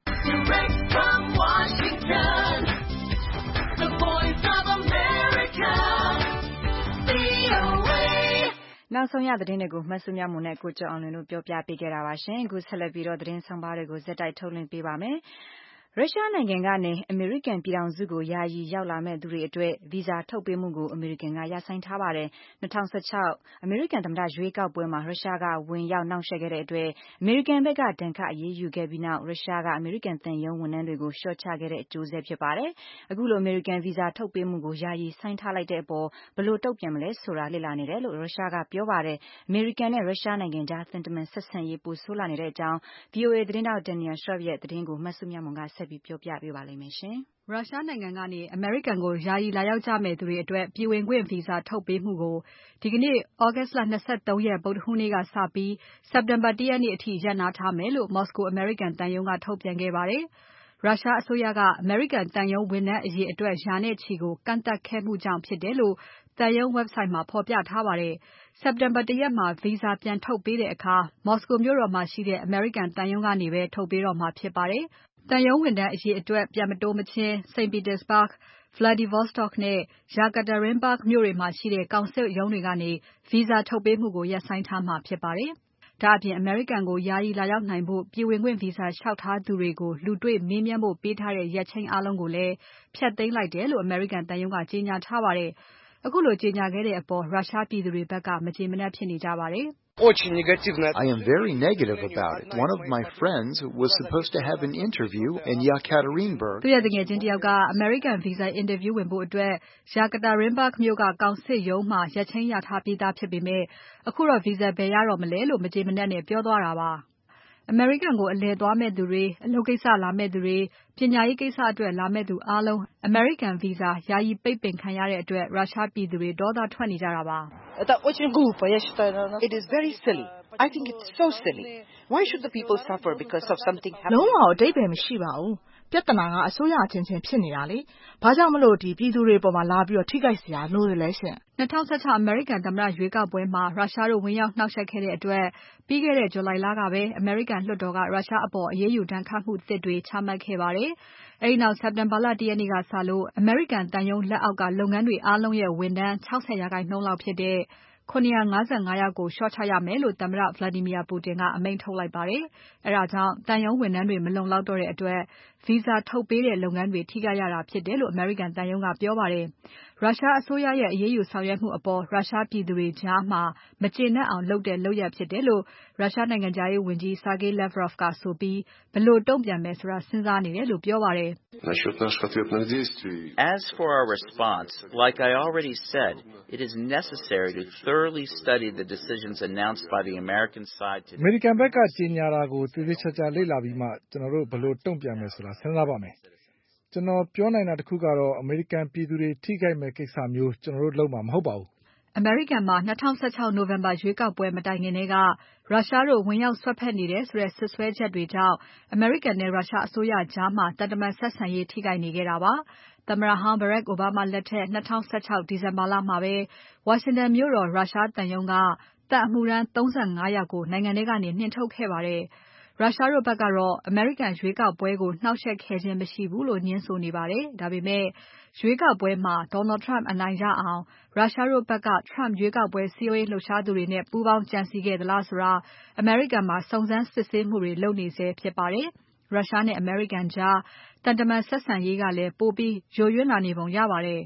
The Voice of America နောက်ဆုံးရသတင်းတွေကိုမဆုမြတ်မွန်နဲ့ကိုကျော်အောင်လွင်တို့ပြောပြပေးခဲ့တာပါရှင်။အခုဆက်လက်ပြီးတော့သတင်းဆောင်ပါတွေကိုဇက်တိုက်ထုတ်လွှင့်ပေးပါမယ်။ရုရှားနိုင်ငံကနေအမေရိကန်ပြည်ထောင်စုကိုယာယီရောက်လာမဲ့သူတွေအတွက်ဗီဇာထုတ်ပေးမှုကိုအမေရိကန်ကရပ်ဆိုင်းထားပါတယ်။2016အမေရိကန်သမ္မတရွေးကောက်ပွဲမှာရုရှားကဝင်ရောက်နှောင့်ယှက်ခဲ့တဲ့အတွက်အမေရိကန်ဘက်ကဒဏ်ခတ်အရေးယူခဲ့ပြီးနောက်ရုရှားကအမေရိကန်သံရုံးဝန်ထမ်းတွေကိုလျှော့ချခဲ့တဲ့အကျိုးဆက်ဖြစ်ပါတယ်။အခုလိုအမေရိကန်ဗီဇာထုတ်ပေးမှုကိုယာယီဆိုင်းထားလိုက်တဲ့အပေါ်ဘယ်လိုတုံ့ပြန်မလဲဆိုတာလေ့လာနေတယ်လို့ရုရှားကပြောပါတယ်။အမေရိကန်နဲ့ရုရှားနိုင်ငံကြားသံတမန်ဆက်ဆံရေးပိုဆိုးလာနေတဲ့အကြောင်း VOA သတင်းတောက် Daniel Schearf ရဲ့သတင်းကိုမဆုမြတ်မွန်ကဆက်ပြီးပြောပြပေးပါလိမ့်မယ်ရှင်။ရုရှားနိုင်ငံကနေအမေရိကန်ကိုယာယီလာရောက်ကြမယ့်သူတွေအတွက်ပြည်ဝင်ခွင့်ဗီဇာထုတ်ပေးမှုကိုဒီကနေ့ August လ 23 ရက်ဗုဒ္ဓဟူးနေ့ကစပြီး စက်တင်ဘာ 1 ရက်နေ့အထိရပ်နားထားမယ်လို့ မော်စကိုအမေရိကန်သံရုံးကထုတ်ပြန်ခဲ့ပါတယ်။ ရုရှားအစိုးရကအမေရိကန်သံရုံးဝန်ထမ်းအရေအတွက်ရာနဲ့ချီကိုကန့်သတ်ခဲ့မှုကြောင့်ဖြစ်တယ်လို့သံရုံး website မှာဖော်ပြထားပါတယ်။ စက်တင်ဘာ 1 ရက်မှာဗီဇာပြန်ထုတ်ပေးတဲ့အခါမော်စကိုမြို့တော်မှာရှိတဲ့အမေရိကန်သံရုံးကနေပဲထုတ်ပေးတော့မှာဖြစ်ပါတယ်။ သံရုံးဝန်ထမ်းအရေအတွက်ပြန်မတိုးမချင်း St. Petersburg, Vladivostok နဲ့ Yekaterinburg မြို့တွေမှာရှိတဲ့ကောင်စစ်ရုံးတွေကနေဗီဇာထုတ်ပေးမှုကိုရပ်ဆိုင်းထားမှာဖြစ်ပါတယ်။ဒါ့အပြင်အမေရိကန်ကိုယာယီလာရောက်နိုင်ဖို့ပြည်ဝင်ခွင့်ဗီဇာလျှောက်ထားသူတွေကိုလူတွေ့မေးမြန်းဖို့ပေးထားတဲ့ရက်ချိန်အားလုံးကိုလည်းဖျက်သိမ်းလိုက်တယ်လို့အမေရိကန်သံရုံးကကြေညာထားပါတယ်။အခုလိုကြေညာခဲ့တဲ့အပေါ်ရုရှားပြည်သူတွေဘက်ကမကျေမနပ်ဖြစ်နေကြပါတယ်။ I am very negative about it. One of my friends was supposed to have an interview in Yekaterinburg. သူ့ရဲ့တကယ်ချင်းတယောက်က American visa interview ဝင်ဖို့အတွက် Yekaterinburg မြို့ကကောင်စစ်ရုံးမှာရက်ချိန်းရထားပြီးသားဖြစ်ပေမဲ့အခုတော့ visa ဘယ်ရတော့မလဲလို့မကျေမနပ်နဲ့ပြောသွားတာပါ။ အမေရိကန်ကိုအလည်သွားမယ့်သူတွေအလုပ်ကိစ္စလာမယ့်သူတွေပညာရေးကိစ္စအတွက်လာမယ့်သူအားလုံး American visa ယာယီပိတ်ပင်ခံရတဲ့အတွက်ရုရှားပြည်သူတွေဒေါသထွက်နေကြတာပါ။ It is very silly. I think it's so silly. Why should the people suffer because of something happening? လုံးဝအဓိပ္ပါယ်မရှိပါဘူး။ပြဿနာကအစိုးရအချင်းချင်းဖြစ်နေတာလေ။ဘာကြောင့်မလို့ပြည်သူတွေပေါ်မှာလာပြီးထိခိုက်စရာလိုတယ်လဲရှင်။ 2016အမေရိကန်သမ္မတရွေးကောက်ပွဲမှာရုရှားတို့ဝင်ရောက်နှောက်ယှက်ခဲ့တဲ့အတွက်ပြီးခဲ့တဲ့ဇူလိုင်လကပဲအမေရိကန်လွှတ်တော်ကရုရှားအပေါ်အရေးယူဒဏ်ခတ်မှုသစ်တွေချမှတ်ခဲ့ပါတယ်။အဲဒီနောက်စက်တင်ဘာလ 1 ရက်နေ့ကစလို့အမေရိကန်သံရုံးလက်အောက်ကလုပ်ငန်းတွေအားလုံးရဲ့ဝန်ထမ်း 60% လောက်ဖြစ်တဲ့ 755 ယောက်ကိုလျှော့ချရမယ်လို့သမ္မတ Vladimir Putin ကအမိန့်ထုတ်လိုက်ပါတယ်။အဲဒါကြောင့်သံရုံးဝန်ထမ်းတွေမလုံလောက်တော့တဲ့အတွက်ဗီဇာထုတ်ပေးတဲ့လုပ်ငန်းတွေထိခိုက်ရတာဖြစ်တယ်လို့အမေရိကန်သံရုံးကပြောပါတယ်။ရုရှားအစိုးရရဲ့အရေးယူဆောင်ရွက်မှုအပေါ်ရုရှားပြည်သူတွေကြားမှာမကျေနပ်အောင်လုပ်တဲ့လုပ်ရပ်ဖြစ်တယ်လို့ရုရှားနိုင်ငံခြားရေးဝန်ကြီး Sergei Lavrov ကဆိုပြီးဘယ်လိုတုံ့ပြန်မယ်ဆိုတာစဉ်းစားနေတယ်လို့ပြောပါတယ်။ As for our response, like I already said, it is necessary to thoroughly study the decisions announced by the American side today. အမေရိကန်ဘက်ကကြေညာတာကိုသေသေချာချာလေ့လာပြီးမှကျွန်တော်တို့ဘယ်လိုတုံ့ပြန်မယ်ဆိုတာစဉ်းစားပါမယ်။ကျွန်တော်ပြောနိုင်တာတခုကတော့အမေရိကန်ပြည်သူတွေထိခိုက်မဲ့ကိစ္စမျိုးကျွန်တော်တို့လုပ်မှာမဟုတ်ပါဘူး။အမေရိကန်မှာ2016 November ရွေးကောက်ပွဲမတိုင်ခင်ထဲကရုရှားတို့ဝင်ရောက်စွက်ဖက်နေတယ်ဆိုတဲ့စွပ်စွဲချက်တွေကြောင့်အမေရိကန်နဲ့ရုရှားအစိုးရကြားမှာသံတမန်ဆက်ဆံရေးထိခိုက်နေခဲ့တာပါ။သမ္မတဟောင်း Barack Obama လက်ထက်2016 ဒီဇင်ဘာလမှာပဲဝါရှင်တန်မြို့တော်ရုရှားသံရုံးကသံအမှုထမ်း 35 ယောက်ကိုနိုင်ငံထဲကနေနှင်ထုတ်ခဲ့ပါတယ်။ရုရှားတို့ဘက်ကတော့အမေရိကန်ရွေးကောက်ပွဲကိုနှောင့်ယှက်ခဲ့ခြင်းမရှိဘူးလို့ငြင်းဆိုနေပါတယ်။ဒါပေမဲ့ရွေးကောက်ပွဲမှာ Donald Trump အနိုင်ရအောင်ရုရှားတို့ဘက်က Trump ရွေးကောက်ပွဲစည်းရုံးရေးလှုပ်ရှားသူတွေနဲ့ပူးပေါင်းကြံစည်ခဲ့သလားဆိုတာအမေရိကန်မှာစုံစမ်းစစ်ဆေးမှုတွေလုပ်နေဆဲဖြစ်ပါတယ်။ရုရှားနဲ့အမေရိကန်ကြားသံတမန်ဆက်ဆံရေးကလည်းပိုပြီးယိုယွင်းလာနေပုံရပါတယ်။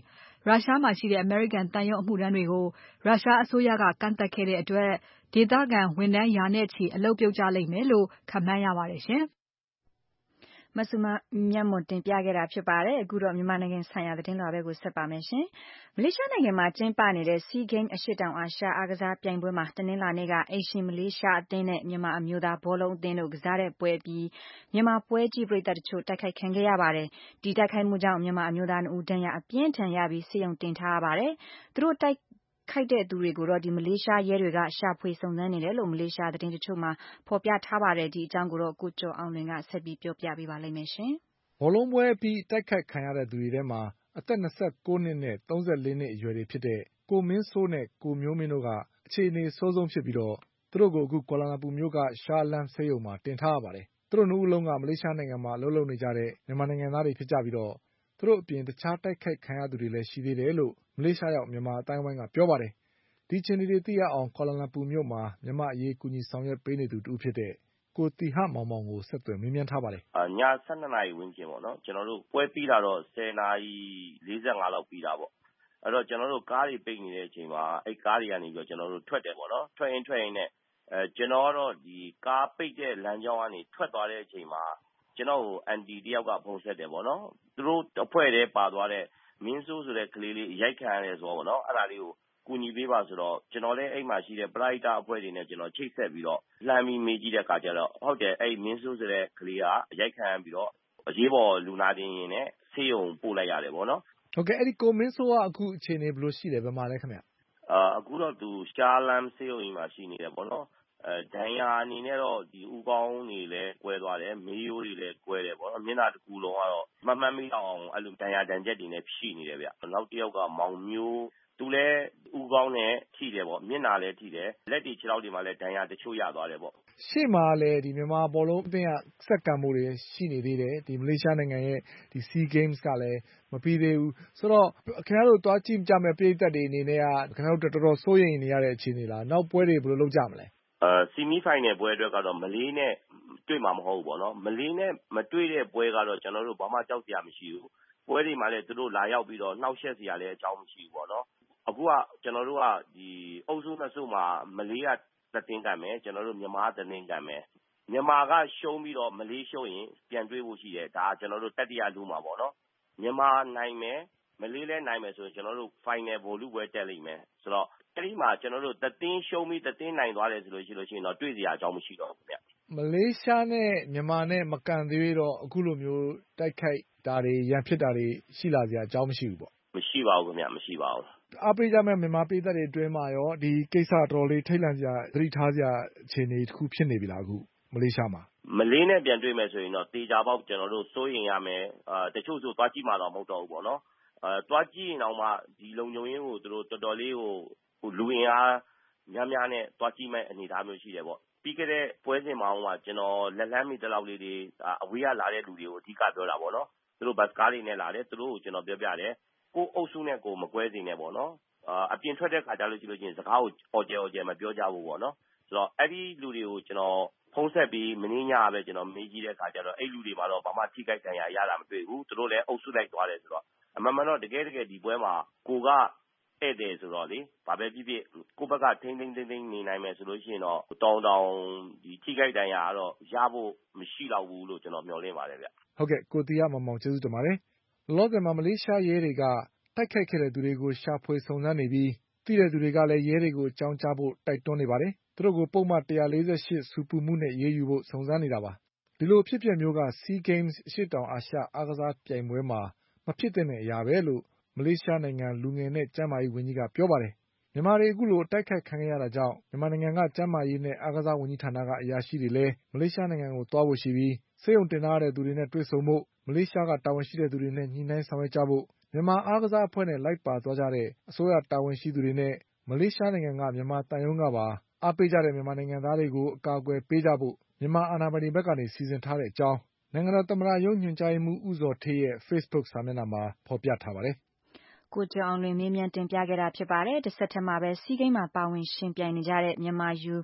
ရုရှားမှာရှိတဲ့ အမေရိကန်သံရုံးအမှုထမ်းတွေကို ရုရှားအစိုးရက ကန့်သတ်ခဲ့တဲ့အတွက် ဒေသခံဝန်ထမ်းရာနဲ့ချီ အလုပ်ပြုတ်ကြလိမ့်မယ်လို့ ခန့်မှန်းရပါတယ်ရှင်။မဆုမမြတ်မွန်တင်ပြခဲ့တာဖြစ်ပါတယ်။ အခုတော့မြန်မာနိုင်ငံဆိုင်ရာသတင်းလွှာဘက်ကိုဆက်ပါမယ်ရှင်။ မလေးရှားနိုင်ငံမှာကျင်းပနေတဲ့ SEA Games အရှေ့တောင်အာရှအားကစားပြိုင်ပွဲမှာတနင်္လာနေ့ကအိမ်ရှင်မလေးရှားအသင်းနဲ့မြန်မာအမျိုးသားဘောလုံးအသင်းတို့ကစားတဲ့ပွဲအပြီးမြန်မာပွဲကြည့်ပရိသတ်တချို့တိုက်ခိုက်ခံခဲ့ရပါတယ်။ဒီတိုက်ခိုက်မှုကြောင့်မြန်မာအမျိုးသား2ဦးဒဏ်ရာအပြင်းထန်ရပြီးဆေးရုံတင်ထားရပါတယ်။သူတို့တိုက်ခိုက်တဲ့သူတွေကိုတော့မလေးရှားရဲတွေကရှာဖွေစုံစမ်းနေတယ်လို့မလေးရှားသတင်းတချို့မှာဖော်ပြထားပါတယ်။ဒီအကြောင်းကိုတော့ကိုကျော်အောင်လွင်ကဆက်ပြီးပြောပြပေးပါလိမ့်မယ်ရှင်။ဘောလုံးပွဲအပြီးတိုက်ခိုက်ခံရတဲ့သူတွေထဲမှာအသက်29နှစ်နဲ့34နှစ်အရွယ်တွေဖြစ်တဲ့ကိုမင်းစိုးနဲ့ကိုမျိုးမင်းတို့ကအခြေအနေဆိုးဆုံးဖြစ်ပြီးတော့သူတို့ကိုအခုကွာလာလမ်ပူမြို့ကရှားလမ်းဆေးရုံမှာတင်ထားရပါတယ်။သူတို့2ဦးလုံးကမလေးရှားနိုင်ငံမှာအလုပ်လုပ်နေကြတဲ့မြန်မာနိုင်ငံသားတွေဖြစ်ကြပြီးတော့သူတို့အပြင်တခြားတိုက်ခိုက်ခံရသူတွေလည်းရှိသေးတယ်လို့မလေးရှားရောက်မြန်မာအတိုင်းဝိုင်းကပြောပါတယ်။ဒီအခြေအနေတွေသိရအောင်ကွာလာလမ်ပူမြို့မှာမြန်မာအရေးကူညီဆောင်ရွက်ပေးနေသူတူဖြစ်တဲ့ကိုတီဟမောင်မောင်ကိုဆက်သွယ်မေးမြန်းထားပါတယ်။ည12နာရီဝန်းကျင်ပေါ့နော်ကျွန်တော်တို့ပွဲပြီးတာတော့10နာရီ45လောက်ပြီးတာပေါ့။အဲ့တော့ကျွန်တော်တို့ကားတွေပိတ်နေတဲ့အချိန်မှာအဲ့ကားတွေကနေပြီးတော့ကျွန်တော်တို့ထွက်တယ်ပေါ့နော်။ထွက်ရင်နဲ့ကျွန်တော်ကတော့ဒီကားပိတ်တဲ့လမ်းကြောင်းကနေထွက်သွားတဲ့အချိန်မှာကျွန်တော်ကိုအန်တီတယောက်ကဖုန်းဆက်တယ်ပေါ့နော်။သူတို့အဖွဲ့ထဲပါသွားတဲ့မင်းစိုးဆိုတဲ့ကလေးလေးရိုက်ခံရတယ်ဆိုတော့ပေါ့နော်။အဲ့ဒါလေးကိုကူညီပေးပါဆိုတော့ကျွန်တော်လည်းအဲ့မှာရှိတဲ့ပရိသတ်အဖွဲ့တွေနဲ့ကျွန်တော်ချိတ်ဆက်ပြီးတော့လှမ်းပြီးမေးကြည့်တဲ့အခါကျတော့ဟုတ်တယ်အဲ့မင်းစိုးဆိုတဲ့ကလေးကရိုက်ခံရပြီးတော့အရေးပေါ်လူနာတင်ရင်နဲ့ဆေးရုံပို့လိုက်ရတယ်ပေါ့နော်ဟုတ်ကဲ့အဲ့ဒီကိုမင်းစိုးကအခုအခြေအနေဘယ်လိုရှိလဲဘယ်မှာလဲခင်ဗျအခုတော့သူရှားလမ်းဆေးရုံကြီးမှာရှိနေတယ်ပေါ့နော်ဒဏ်ရာအနေနဲ့တော့ဒီဥကောင်းတွေလည်းကွဲသွားတယ်မေးရိုးတွေလည်းကွဲတယ်ပေါ့နော်မျက်နှာတစ်ခုလုံးကတော့မမှန်မိတော့အောင်အဲ့လိုဒဏ်ရာဒဏ်ချက်တွေနဲ့ဖြိနေတယ်ဗျနောက်တစ်ယောက်ကမောင်မျိုးသူလည်းဥကောင်းနဲ့ထိတယ်ပေါ့မျက်နှာလည်းထိတယ်လက်တွေခြေထောက်တွေမှာလည်းဒဏ်ရာတချို့ရသွားတယ်ပေါ့ရှေ့မှာလည်းဒီမြန်မာဘောလုံးအသင်းကစက္ကန့်မှုတွေရှိနေသေးတယ်ဒီမလေးရှားနိုင်ငံရဲ့ဒီ SEA Games ကလည်းမပြီးသေးဘူးဆိုတော့ခင်ဗျားတို့တွားကြည့်ကြမဲ့ပြည်သက်တွေအနေနဲ့ကခင်ဗျားတို့တော်တော်စိုးရိမ်နေရတဲ့အခြေအနေလားနောက်ပွဲတွေဘယ်လိုလုပ်ကြမလဲဆီမီဖိုင်နယ်ပွဲအတွက်ကတော့မလေးနဲ့တွေ့မှာမဟုတ်ဘူးပေါ့နော်မလေးနဲ့မတွေ့တဲ့ပွဲကတော့ကျွန်တော်တို့ဘာမှကြောက်စရာမရှိဘူးပွဲတွေမှာလည်းသူတို့လာရောက်ပြီးတော့နှောက်ယှက်စရာလည်းအကြောင်းမရှိဘူးပေါ့နော်အခုကကျွန်တော်တို့ကဒီအုပ်စုနှစ်စုမှာမလေးကသတင်ကန်မယ်ကျွန်တော်တို့မြန်မာသတင်ကန်မယ်မြန်မာကရှုံးပြီးတော့မလေးရှုံးရင်ပြန်တွေ့ဖို့ရှိတယ်ဒါကျွန်တော်တို့တတိယလူမှာပေါ့နော်မြန်မာနိုင်မယ်မလေးလည်းနိုင်မယ်ဆိုရင်ကျွန်တော်တို့ final ဗိုလ်လုပွဲတက်လိမ့်မယ်ဆိုတော့အဲ့ဒီမှာကျွန်တော်တို့သတင်ရှုံးပြီးသတင်နိုင်သွားတယ်ဆိုလို့ရှိရင်တော့တွေ့စရာအကြောင်းမရှိတော့ဘူးဗျမလေးရှားနဲ့မြန်မာနဲ့မကန်သေးတော့အခုလိုမျိုးတိုက်ခိုက်တာတွေရန်ဖြစ်တာတွေရှိလာစရာအကြောင်းမရှိဘူးပေါ့မရှိပါဘူးခင်ဗျမရှိပါဘူးအားပေးကြမဲ့မြန်မာပြည်သက်တွေအတွင်းမှာရောဒီကိစ္စတော်တော်လေးထိတ်လန့်စရာသတိထားစရာအခြေအနေတစ်ခုဖြစ်နေပြီလားအခုမလေးရှားမှာမလေးနဲ့ပြန်တွေ့မယ်ဆိုရင်တော့တေချာပေါက်ကျွန်တော်တို့စိုးရင်ရမယ်တချို့ဆိုသွားကြည့်မှတော့မဟုတ်တော့ဘူးပေါ့နော်သွားကြည့်ရင်တော့မှဒီလုံခြုံရေးကိုသူတို့တော်တော်လေးဟိုလူရင်အားများများနဲ့သွားကြည့်မဲ့အနေအထားမျိုးရှိတယ်ပေါ့ပြီးခဲ့တဲ့ပွဲစဉ်မှာဟိုကကျွန်တော်လက်လန်းမိတလောက်လေးတွေအဝေးကလာတဲ့လူတွေကိုအဓိကပြောတာပေါ့နော်သူတို့ဘတ်ကားတွေနဲ့လာတယ်သူတို့ကိုကျွန်တော်ပြောပြတယ်ကိုအုပ်စုနဲ့ကိုမကွဲစေနဲ့ပေါ့နော်အပြင်ထွက်တဲ့ခါကျလို့ရှိလို့ချင်းစကားကိုအော်ကျဲမပြောကြဘူးပေါ့နော်ဆိုတော့အဲ့ဒီလူတွေကိုကျွန်တော်ဖုံးဆက်ပြီးမင်းညပဲကျွန်တော်မေးကြည့်တဲ့ခါကျတော့အဲ့လူတွေမှာတော့ဘာမှထိခိုက်ဒဏ်ရာရတာမတွေ့ဘူးသူတို့လည်းအုပ်စုလိုက်သွားတယ်ဆိုတော့အမှန်မှန်တော့တကယ်ဒီပွဲမှာကိုကဧည့်သည်ဆိုတော့လေဘာပဲဖြစ်ဖြစ်ကိုဘက်ကထိမ့်နေနိုင်မယ်ဆိုလို့ရှိရင်တော့တောင်ဒီထိခိုက်ဒဏ်ရာကတော့ရဖို့မရှိတော့ဘူးလို့ကျွန်တော်မျှော်လင့်ပါတယ်ဗျဟုတ်ကဲ့ကိုတီရမောင်မောင်ကျေးဇူးတင်ပါတယ်လောကမှာမလေးရှားရဲတွေကတိုက်ခိုက်ခဲ့တဲ့သူတွေကိုရှာဖွေစုံစမ်းနေပြီးသိတဲ့သူတွေကလည်းရဲတွေကိုအကြောင်းကြားဖို့တိုက်တွန်းနေပါတယ်သူတို့ကိုပုံမှန်148ဆူပူမှုနဲ့ရေးယူဖို့စုံစမ်းနေတာပါဒီလိုဖြစ်ပျက်မျိုးက SEA Games အရှေ့တောင်အာရှအားကစားပြိုင်ပွဲမှာမဖြစ်တဲ့အရာပဲလို့မလေးရှားနိုင်ငံလူငယ်နဲ့ကျန်းမာရေးဝန်ကြီးကပြောပါတယ်မြန်မာတွေအခုလိုတိုက်ခိုက်ခံရတာကြောင့်မြန်မာနိုင်ငံကကျန်းမာရေးနဲ့အားကစားဝန်ကြီးဌာနကအရာရှိတွေလည်းမလေးရှားနိုင်ငံကိုသွားဖို့ရှိပြီးဆေးရုံတင်ထားတဲ့သူတွေနဲ့တွေ့ဆုံဖို့မလေးရှားကတာဝန်ရှိတဲ့သူတွေနဲ့ညှိနှိုင်းဆောင်ရွက်ကြဖို့မြန်မာအားကစားအဖွဲ့နဲ့လိုက်ပါသွားကြတဲ့အစိုးရတာဝန်ရှိသူတွေနဲ့မလေးရှားနိုင်ငံကမြန်မာတန်ယုံကပါအားပေးကြတဲ့မြန်မာနိုင်ငံသားတွေကိုအကာအကွယ်ပေးကြဖို့မြန်မာအာဏာပိုင်တွေဘက်ကနေစီစဉ်ထားတဲ့အကြောင်းနိုင်ငံတော်သမ္မတရုံးညွှန်ကြားရေးမှူးဦးဇော်ဌေးရဲ့ Facebook စာမျက်နှာမှာဖော်ပြထားပါတယ်ကိုကျော်အောင်လွင်မေးမြန်းတင်ပြခဲ့တာဖြစ်ပါတယ်။တစ်ဆက်တည်းမှာပဲSEA Gamesမှာပါဝင်ရှင်ပြိုင်နေကြတဲ့မြန်မာ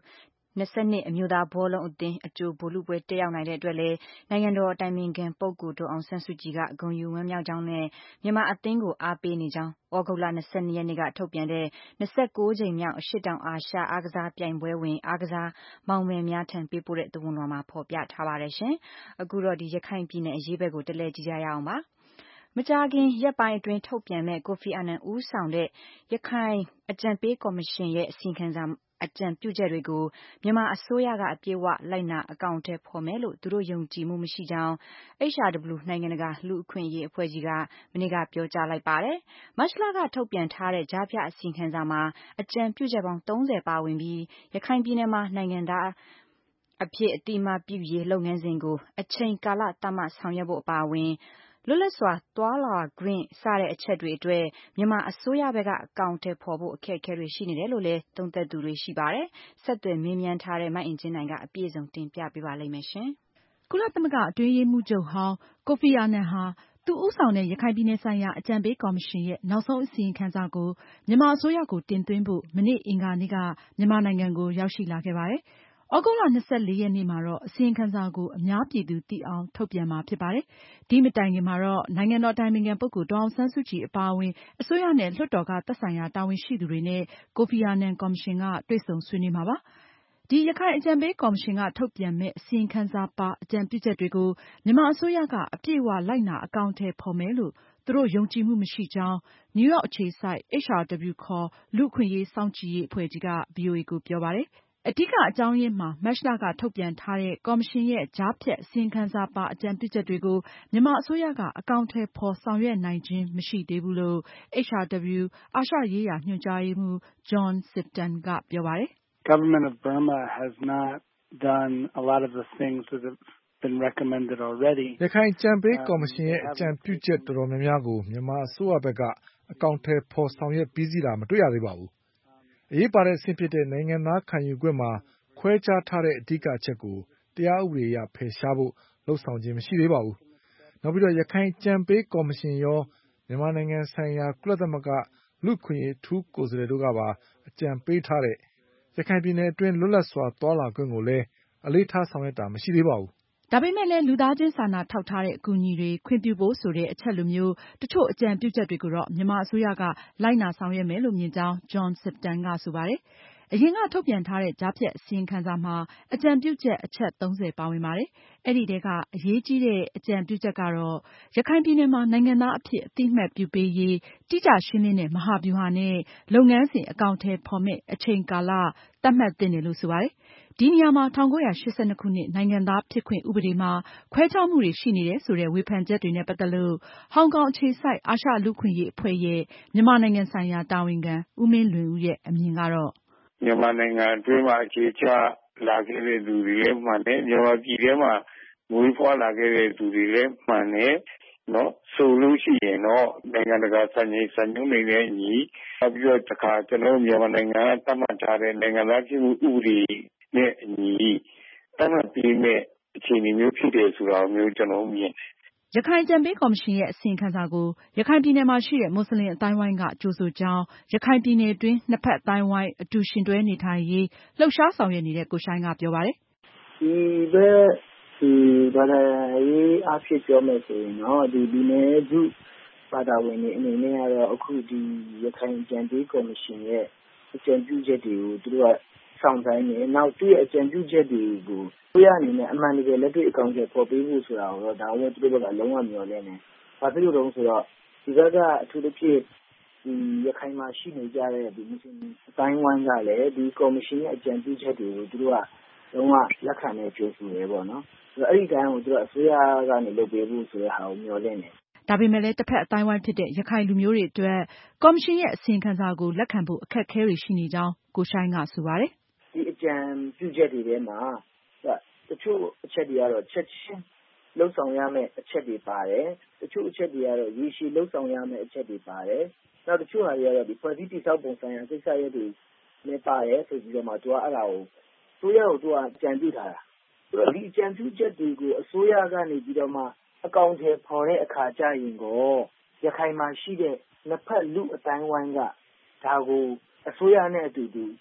22အမျိုးသားဘောလုံးအသင်းအကြိုဗိုလ်လုပွဲတက်ရောက်နိုင်တဲ့အတွက်လည်းနိုင်ငံတော်အတိုင်ပင်ခံပုဂ္ဂိုလ်ဒေါ်အောင်ဆန်းစုကြည်ကဂုဏ်ယူဝမ်းမြောက်ကြောင်းနဲ့မြန်မာအသင်းကိုအားပေးနေကြောင်းဩဂုတ်လ22ရက်နေ့ကထုတ်ပြန်တဲ့29ကြိမ်မြောက်အရှေ့တောင်အာရှအားကစားပြိုင်ပွဲဝင်အားကစားမောင်မယ်များထံပေးပို့တဲ့သဝဏ်လွှာမှာဖော်ပြထားပါတယ်ရှင်။အခုတော့ဒီရခိုင်ပြည်နယ်အရေးဘက်ကိုတလဲကြည့်ကြရအောင်ပါ။မကြာခင်ရက်ပိုင်းအတွင်းထုတ်ပြန်မဲ့ကိုဖီအာနန်ဦးဆောင်တဲ့ရခိုင်အကြံပေးကော်မရှင်ရဲ့အစီရင်ခံစာအကြံပြုချက်တွေကိုမြန်မာအစိုးရကအပြည့်အဝလိုက်နာအကောင့်ထဲပေါ်မယ်လို့သူတို့ယုံကြည်မှုမရှိကြောင်း HRW နိုင်ငံတကာလူ့အခွင့်အရေးအဖွဲ့ကြီးကမနေ့ကပြောကြားလိုက်ပါတယ်။မတ်လကထုတ်ပြန်ထားတဲ့ကြားဖြတ်အစီရင်ခံစာမှာအကြံပြုချက်ပေါင်း30ပါဝင်ပြီးရခိုင်ပြည်နယ်မှာနိုင်ငံသားအဖြစ်အတိအမှပြုရေးလုပ်ငန်းစဉ်ကိုအချိန်ကာလသတ်မှတ်ဆောင်ရွက်ဖို့အပါအဝင်လွတ်လပ်စွာသွားလာခွင့်စတဲ့အချက်တွေအတွက်မြန်မာအစိုးရဘက်ကအကောင့်ထဲပေါ်ဖို့အခက်အခဲတွေရှိနေတယ်လို့လည်းသုံးသပ်သူတွေရှိပါတယ်။ဆက်သွယ်မေးမြန်းထားတဲ့မအင်ကြင်းနိုင်ကအပြည့်စုံတင်ပြပေးပါလိမ့်မယ်ရှင်။ကုလသမဂ္ဂအတွင်းရေးမှူးချုပ်ဟောင်းကိုဖီအာနန်ဟာသူဦးဆောင်တဲ့ရခိုင်ပြည်နယ်ဆိုင်ရာအကြံပေးကော်မရှင်ရဲ့နောက်ဆုံးအစီရင်ခံစာကိုမြန်မာအစိုးရကိုတင်သွင်းဖို့မနေ့အင်္ဂါနေ့ကမြန်မာနိုင်ငံကိုရောက်ရှိလာခဲ့ပါတယ်။ဩဂုတ်လ24ရက်နေ့မှာတော့အစီရင်ခံစာကိုအများပြည်သူသိအောင်ထုတ်ပြန်မှာဖြစ်ပါတယ်။ဒီမတိုင်ခင်မှာတော့နိုင်ငံတော်အတိုင်ပင်ခံပုဂ္ဂိုလ်ဒေါ်အောင်ဆန်းစုကြည်အပါအဝင်အစိုးရနဲ့လွှတ်တော်ကသက်ဆိုင်ရာတာဝန်ရှိသူတွေနဲ့ကိုဖီအာနန်ကော်မရှင်ကတွေ့ဆုံဆွေးနွေးမှာပါ။ဒီရခိုင်အကြံပေးကော်မရှင်ကထုတ်ပြန်မဲ့အစီရင်ခံစာပါအကြံပြုချက်တွေကိုမြန်မာအစိုးရကအပြည့်အဝလိုက်နာအကောင့်ထဲပေါ်မယ်လို့သူတို့ယုံကြည်မှုမရှိကြောင်းနယူးယောက်အခြေစိုက် HRW ခေါ်လူ့အခွင့်အရေးစောင့်ကြည့်ရေးအဖွဲ့ကြီးက VOA ကိုပြောပါတယ်။အဓိကအကြောင်းရင်းမှာမတ်လကထုတ်ပြန်ထားတဲ့ကော်မရှင်ရဲ့ကြားဖြတ်အစီရင်ခံစာပါအကြံပြုချက်တွေကိုမြန်မာအစိုးရကအကောင့်ထဲပေါ်ဆောင်ရွက်နိုင်ခြင်းမရှိသေးဘူးလို့ HRW အာရှရေးရာညွှန်ကြားရေးမှူး John Sifton ကပြောပါတယ်။ Government of Burma has not done a lot of the things that have been recommended already. ရခိုင်အကြံပေးကော်မရှင်ရဲ့အကြံပြုချက်တော်တော်များများကိုမြန်မာအစိုးရဘက်ကအကောင့်ထဲပေါ်ဆောင်ရွက်ပြီးစီးတာမတွေ့ရသေးပါဘူး။အရေးပါတဲ့အဆင့်ဖြစ်တဲ့နိုင်ငံသားခံယူခွင့်မှာခွဲခြားထားတဲ့အဓိကအချက်ကိုတရားဥပဒေအရဖယ်ရှားဖို့လှုံ့ဆော်ခြင်းမရှိသေးပါဘူး။နောက်ပြီးတော့ရခိုင်အကြံပေးကော်မရှင်ရောမြန်မာနိုင်ငံဆိုင်ရာကုလသမဂ္ဂလူ့အခွင့်အရေးအထူးကိုယ်စားလှယ်တို့ကပါအကြံပေးထားတဲ့ရခိုင်ပြည်နယ်အတွင်းလွတ်လပ်စွာသွားလာခွင့်ကိုလည်းအလေးထားဆောင်ရွက်တာမရှိသေးပါဘူး။ဒါပေမဲ့လည်းလူသားချင်းစာနာထောက်ထားတဲ့အကူအညီတွေခွင့်ပြုဖို့ဆိုတဲ့အချက်လိုမျိုးတချို့အကြံပြုချက်တွေကိုတော့မြန်မာအစိုးရကလိုက်နာဆောင်ရွက်မယ်လို့မြင်ကြောင်း John Sifton ကဆိုပါတယ်။အရင်ကထုတ်ပြန်ထားတဲ့ကြားဖြတ်အစီရင်ခံစာမှာအကြံပြုချက်အချက်30ပါဝင်ပါတယ်။အဲဒီထဲကအရေးကြီးတဲ့အကြံပြုချက်ကတော့ရခိုင်ပြည်နယ်မှာနိုင်ငံသားအဖြစ်အသိအမှတ်ပြုပေးရေးတိကျရှင်းလင်းတဲ့မဟာဗျူဟာနဲ့လုပ်ငန်းစဉ်အကောင်အထည်ဖော်မယ့်အချိန်ကာလသတ်မှတ်သင့်တယ်လို့ဆိုပါတယ်။ဒီနေရာမှာ1982ခုနှစ်နိုင်ငံသားဖြစ်ခွင့်ဥပဒေမှာခွဲခြားမှုတွေရှိနေတယ်ဆိုတဲ့ဝေဖန်ချက်တွေနဲ့ပတ်သက်လို့ဟောင်ကောင်အခြေစိုက်အာရှလူ့အခွင့်အရေးအဖွဲ့ရဲ့မြန်မာနိုင်ငံဆိုင်ရာတာဝန်ခံဦးမင်းလွင်ဦးရဲ့အမြင်ကတော့မြန်မာနိုင်ငံအတွင်းမှာအခြေချလာခဲ့တဲ့သူတွေလည်းမှန်တယ်မြန်မာပြည်ထဲမှာမွေးဖွားလာခဲ့တဲ့သူတွေလည်းမှန်တယ်နော်ဆိုလို့ရှိရင်တော့နိုင်ငံတကာစံချိန်စံညွှန်းတွေနဲ့ညီပြီးတော့တခါကျွန်တော်မြန်မာနိုင်ငံသတ်မှတ်ထားတဲ့နိုင်ငံသားဖြစ်မှုဥပဒေနဲ့အညီသတ်မှတ်ပြီးမဲ့အခြေအနေမျိုးဖြစ်တယ်ဆိုတာမျိုးကျွန်တော်မြင်ရခိုင်အကြံပေးကော်မရှင်ရဲ့အစီရင်ခံစာကိုရခိုင်ပြည်နယ်မှာရှိတဲ့မွတ်စလင်အသိုင်းအဝိုင်းကကြိုဆိုကြောင်းရခိုင်ပြည်နယ်တွင်းနှစ်ဖက်အသိုင်းအဝိုင်းအတူယှဉ်တွဲနေထိုင်ရေးလှုပ်ရှားဆောင်ရွက်နေတဲ့ကိုရှိုင်းကပြောပါတယ်။ဒီဘက်ဘာသာရေးအဖြစ်ပြောမယ်ဆိုရင်တော့ဒီဒီနယ်စုဘာသာဝင်တွေအနေနဲ့ကတော့အခုဒီရခိုင်အကြံပေးကော်မရှင်ရဲ့အကြံပြုချက်တွေကိုသူတို့ကဆောင်ဆိုင်နေနောက်သူ့ရဲ့အကြံပြုချက်တွေကိုသူရအနေနဲ့အမှန်တကယ်လက်တွေ့အကောင့်တွေပေါ်ပေးဖို့ဆိုတာတော့ဒါလည်းသူတို့ကလုံးဝမျှော်လင့်နေ။ဘာဖြစ်လို့လဲဆိုတော့ဒီဘက်ကအထူးသဖြင့်ဒီရခိုင်မှာရှိနေကြတဲ့ဒီမွတ်စလင်အတိုင်းဝိုင်းကလည်းဒီကော်မရှင်ရဲ့အကြံပြုချက်တွေကိုသူတို့ကလုံးဝလက်ခံနေကြိုဆိုတယ်ပေါ့နော်။အဲ့ဒီတိုင်းကိုသူတို့အစိုးရကနေလုပ်ပေးဖို့ဆိုတဲ့ဟာကိုမျှော်လင့်နေ။ဒါပေမဲ့လည်းတစ်ဖက်အတိုင်းဝိုင်းဖြစ်တဲ့ရခိုင်လူမျိုးတွေအတွက်ကော်မရှင်ရဲ့အစီရင်ခံစာကိုလက်ခံဖို့အခက်အခဲတွေရှိနေကြောင်းကိုရှိုင်းကဆိုပါတယ်။ဒီအကြံပြုချက်တွေထဲမှာတချို့အချက်တွေကတော့ချက်ချင်းလှုပ်ဆောင်ရမယ့်အချက်တွေပါတယ်တချို့အချက်တွေကတော့ရေရှည်လှုပ်ဆောင်ရမယ့်အချက်တွေပါတယ်နောက်တချို့ဟာတွေကတော့ဒီဖွဲ့စည်းတည်ဆောက်ပုံဆိုင်ရာကိစ္စရပ်တွေလည်းပါတယ်ဆိုပြီးတော့မှသူကအဲ့ဒါကိုဆိုရကိုသူကအကြံပြုထားတာဆိုတော့ဒီအကြံပြုချက်တွေကိုအစိုးရကနေပြီးတော့မှအကောင့်ထဲပေါ်တဲ့အခါကျရင်ကိုရခိုင်မှာရှိတဲ့နှစ်ဖက်လူအတိုင်းဝိုင်းကဒါကိုအစိုးရနဲ့အတူတူ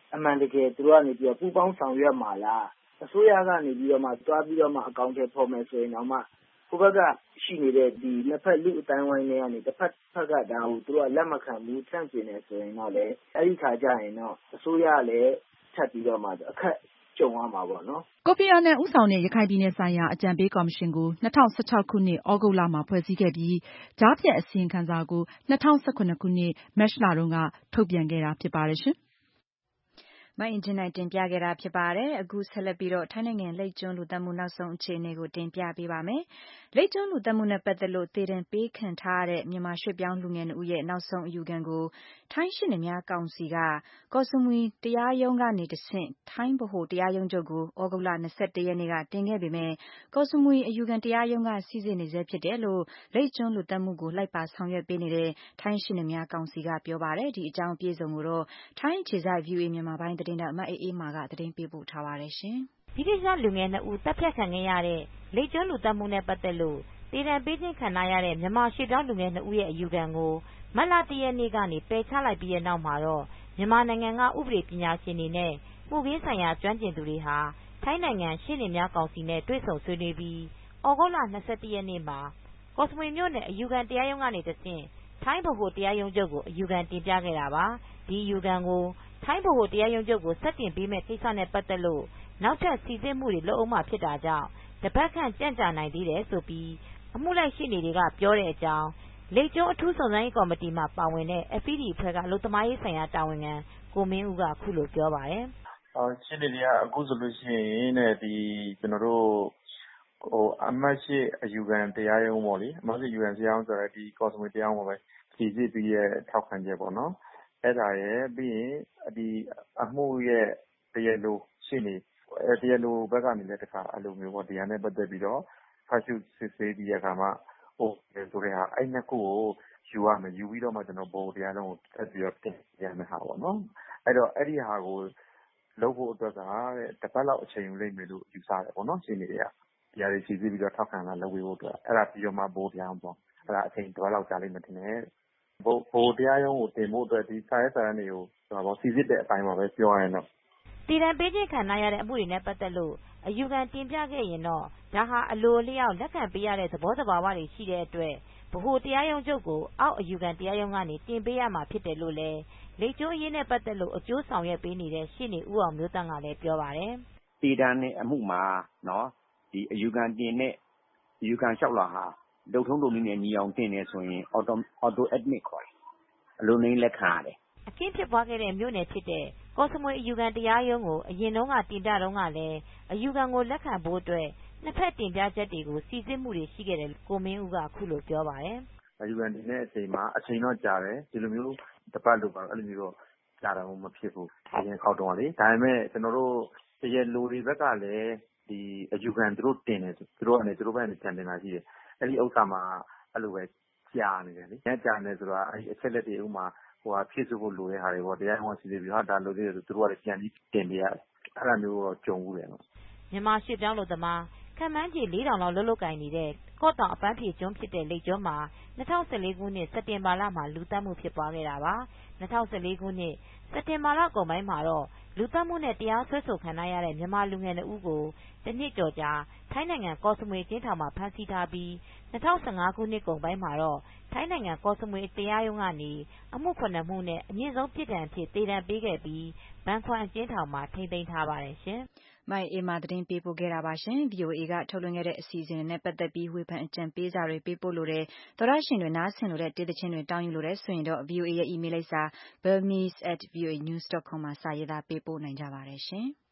အမှန်တကယ်သူတို့ကနေပြီးတော့ပူးပေါင်းဆောင်ရွက်မှာလားအစိုးရကနေပြီးတော့မှတွားပြီးတော့မှအကောင့်ထဲပေါ်မယ်ဆိုရင်တော့မှဟိုဘက်ကရှိနေတဲ့ဒီနှစ်ဖက်လူအတိုင်းဝိုင်းတွေကနေတစ်ဖက်ကဒါကိုသူတို့ကလက်မခံဘူးဆန့်ကျင်နေဆိုရင်တော့လေအဲ့ဒီခါကျရင်တော့အစိုးရလည်းထပ်ပြီးတော့မှအခက်ကြုံရမှာပေါ့နော်ကိုဖီအာနန်ဦးဆောင်တဲ့ရခိုင်ပြည်နယ်ဆိုင်ရာအကြံပေးကော်မရှင်ကို2016ခုနှစ်ဩဂုတ်လမှာဖွဲ့စည်းခဲ့ပြီးကြားဖြတ်အစီရင်ခံစာကို2018ခုနှစ်မတ်လတုန်းကထုတ်ပြန်ခဲ့တာဖြစ်ပါတယ်ရှင်မအင်ဂျင်နိုင်တင်ပြခဲ့တာဖြစ်ပါတယ်။အခုဆက်လက်ပြီးတော့ထိုင်းနိုင်ငံလိပ်ကျွန်းလူသတ်မှုနောက်ဆုံးအခြေအနေကိုတင်ပြပေးပါမယ်။လိပ်ကျွန်းလူသတ်မှုနဲ့ပတ်သက်လို့သေဒဏ်ပေးခံထားရတဲ့မြန်မာရွှေ့ပြောင်းလူငယ်2ဦးရဲ့နောက်ဆုံးအယူခံကိုထိုင်းရှေ့နေများကောင်စီကကော့စမွီတရားရုံးကနေတဆင့်ထိုင်းဗဟိုတရားရုံးချုပ်ကိုဩဂုတ်လ21ရက်နေ့ကတင်ခဲ့ပေမဲ့ကော့စမွီအယူခံတရားရုံးကစီစစ်နေဆဲဖြစ်တယ်လို့လိပ်ကျွန်းလူသတ်မှုကိုလိုက်ပါဆောင်ရွက်ပေးနေတဲ့ထိုင်းရှေ့နေများကောင်စီကပြောပါတယ်။ဒီအကြောင်းအပြည့်စုံကိုတော့ထိုင်းအခြေစိုက် VOA မြန်မာပိုင်းသတင်းတောက်မအေးမာကသတင်းပေးပို့ထားပါတယ်ရှင်။ဗြိတိသျှလူငယ်2ဦးတပ်ဖြတ်ခံခဲ့ရတဲ့လိပ်ကျွန်းလူသတ်မှုနဲ့ပတ်သက်လို့သေဒဏ်ပေးခြင်းခံရတဲ့မြန်မာရွှေ့ပြောင်းလူငယ်2ဦးရဲ့အယူခံကိုမတ်လ1ရက်နေ့ကနေပယ်ချလိုက်ပြီးတဲ့နောက်မှာတော့မြန်မာနိုင်ငံကဥပဒေပညာရှင်တွေနဲ့မှုခင်းဆိုင်ရာကျွမ်းကျင်သူတွေဟာထိုင်းနိုင်ငံရှေ့နေများကောင်စီနဲ့တွေ့ဆုံဆွေးနွေးပြီးဩဂုတ်လ21ရက်နေ့မှာကော့စမွေမြို့နယ်အယူခံတရားရုံးကနေတဆင့်ထိုင်းဗဟိုတရားရုံးချုပ်ကိုအယူခံတင်ပြခဲ့တာပါ။ဒီအယူခံကိုထိုင်းဗဟိုတရားရုံးချုပ်ကိုဆက်တင်ပေးမဲ့ကိစ္စနဲ့ပတ်သက်လို့နောက်ထပ်စီစစ်မှုတွေလုပ်အောင်မှာဖြစ်တာကြောင့်တပတ်ခန့်ကြန့်ကြာနိုင်သေးတယ်ဆိုပြီးအမှုလိုက်ရှေ့နေတွေကပြောတဲ့အကြောင်းလိပ်ကျွန်းအထူးစုံစမ်းရေးကော်မတီမှာပါဝင်တဲ့ FPD အဖွဲ့ကအလုပ်သမားရေးဆိုင်ရာတာဝန်ခံကိုမင်းဦးကအခုလိုပြောပါတယ်။ရှင်းနေတယ်ကအခုဆိုလို့ရှိရင်ဒီကျွန်တော်တို့အမှတ်ရှိအယူခံတရားရုံးပေါ့လေအမှတ်ရှိအယူခံတရားရုံးဆိုတော့ဒီကော်စမွေတရားရုံးမှာပဲစီစစ်ပြီးရဲ့ထောက်ခံချက်ပေါ့နော်အဲ့ဒါရဲ့ပြီးရင်ဒီအမှုရဲ့တရားလိုရှင်းနေတရားလိုဘက်ကနေလည်းတခါအလိုမျိုးပေါ့တရားနဲ့ပတ်သက်ပြီးတော့ဖတ်ရှုစစ်ဆေးပြီးတဲ့အခါမှာဆိုတဲ့ဟာအဲ့နှစ်ခုကိုယူရမယ်ယူပြီးတော့မှကျွန်တော်ဘောတရားလုံးကိုတက်ပြီးတော့တင်ရမယ်ဟာပေါ့နော်အဲ့တော့အဲ့ဒီဟာကိုလုပ်ဖို့အတွက်ကတပတ်လောက်အချိန်ယူလိမ့်မယ်လို့ယူဆတယ်ပေါ့နော်ရှင်းနေတယ်ကဒီဟာတွေစီစစ်ပြီးတော့ထောက်ခံလာလုပ်ဖို့အတွက်အဲ့ဒါပြီးတော့မှဘောတရားပေါ့အဲ့ဒါအချိန်တစ်ပတ်လောက်ကြာလိမ့်မယ်ထင်တယ်ဘောတရားရုံးကိုတင်ဖို့အတွက်ဒီစာရေးစာတမ်းတွေကိုပေါ့စီစစ်တဲ့အပိုင်းမှာပဲပြောရရင်တော့တည်တံပေးခြင်းခံရတဲ့အမှုတွေနဲ့ပတ်သက်လို့အယူခံတင်ပြခဲ့ရင်တော့ဒါဟာအလိုအလျောက်လက်ခံပေးရတဲ့သဘောတဘာဝတွေရှိတဲ့အတွက်ဗဟိုတရားရုံးချုပ်ကိုအောက်အယူခံတရားရုံးကနေတင်ပေးရမှာဖြစ်တယ်လို့လည်းလိပ်ကျွန်းအရေးနဲ့ပတ်သက်လို့အကျိုးဆောင်ရွက်ပေးနေတဲ့ရှင်းနေဦးအောင်မျိုးတန်းကလည်းပြောပါတယ်။တည်တံနဲ့အမှုမှာနော်ဒီအယူခံတင်တဲ့အယူခံလျှောက်လာဟာဒုတ်ထုံးဒုံနည်းနဲ့ညီအောင်တင်နေဆိုရင် auto admit ခေါ်တယ်အလိုနေလက်ခံရတယ်အခင်းဖြစ်ပွားခဲ့တဲ့မြို့နယ်ဖြစ်တဲ့ကော့စမွေအယူခံတရားရုံးကိုအရင်တုန်းကတင်ပြတော့ကလည်းအယူခံကိုလက်ခံဖို့အတွက်နှစ်ဖက်တင်ပြချက်တွေကိုစီစစ်မှုတွေရှိခဲ့တယ်ကိုမင်းဦးကအခုလိုပြောပါတယ်အယူခံတင်တဲ့အချိန်မှာအချိန်တော့ကြာတယ်ဒီလိုမျိုးတပတ်လို့ပါအဲ့လိုမျိုးတော့ကြာတော့မဖြစ်ဘူးအရင်ခေါက်တော့လေဒါပေမဲ့ကျွန်တော်တို့တရားလိုတွေဘက်ကလည်းဒီအယူခံသူတို့တင်တယ်သူတို့ကနေသူတို့ဘက်ကနေတင်တာရှိတယ်အဲ့ဒီဥစ္စာမှာအဲ့လိုပဲကြာနေတယ်လေကြာနေဆိုတာအဲ့အချက်လက်တွေဥမာဖြစ်စုဖို့လိုတဲ့ဟာတွေပေါ့တရားဝင်စီစစ်ပြီးဒါလိုသေးတယ်ဆိုသူတို့ကလည်းပြန်ပြီးတင်ပြရတယ်အဲ့ဒါမျိုးတော့ကြုံဘူးတယ်နော်မြန်မာရွှေ့ပြောင်းလူသမားခန့်မှန်းခြေ4000လောက်လွတ်ကင်နေတဲ့ကော့တောင်အပန်းဖြေကျွန်းဖြစ်တဲ့လိပ်ကျွန်းမှာ2014ခုနှစ်စက်တင်ဘာလမှာလူသတ်မှုဖြစ်ပွားခဲ့တာပါ2014ခုနှစ်စက်တင်ဘာလကုန်ပိုင်းမှာတော့လူသတ်မှုနဲ့တရားစွဲဆိုခံရတဲ့မြန်မာလူငယ်2ဦးကိုတစ်နှစ်ကျော်ကြာထိုင်းနိုင်ငံကော့စမွေကျင်းထောင်မှာဖမ်းဆီးထားပြီး2015ခုနှစ်ကုန်ပိုင်းမှာတော့ထိုင်းနိုင်ငံကော့စမွေတရားရုံးကနေအမှု9မှုနဲ့အမြင့်ဆုံးပြစ်ဒဏ်အဖြစ်သေဒဏ်ပေးခဲ့ပြီးဘန်ခွမ်ကျင်းထောင်မှာထိန်းသိမ်းထားပါတယ်ရှင်။မိုင်အေမာသတင်းပေးပို့ခဲ့တာပါရှင်။ VOA ကထုတ်လွှင့်ခဲ့တဲ့အစီအစဉ်နဲ့ပတ်သက်ပြီးဝေဖန်အကြံပေးစာတွေပေးပို့လို့တဲ့သောရရှင်တွေနားဆင်လို့တဲ့တေးသချင်းတွေတောင်းယူလို့တဲ့ဆိုရင်တော့ VOA ရဲ့ email လိပ်စာ burmese@voanews.com မှာစာရေးသားပေးပို့နိုင်ကြပါတယ်ရှင်။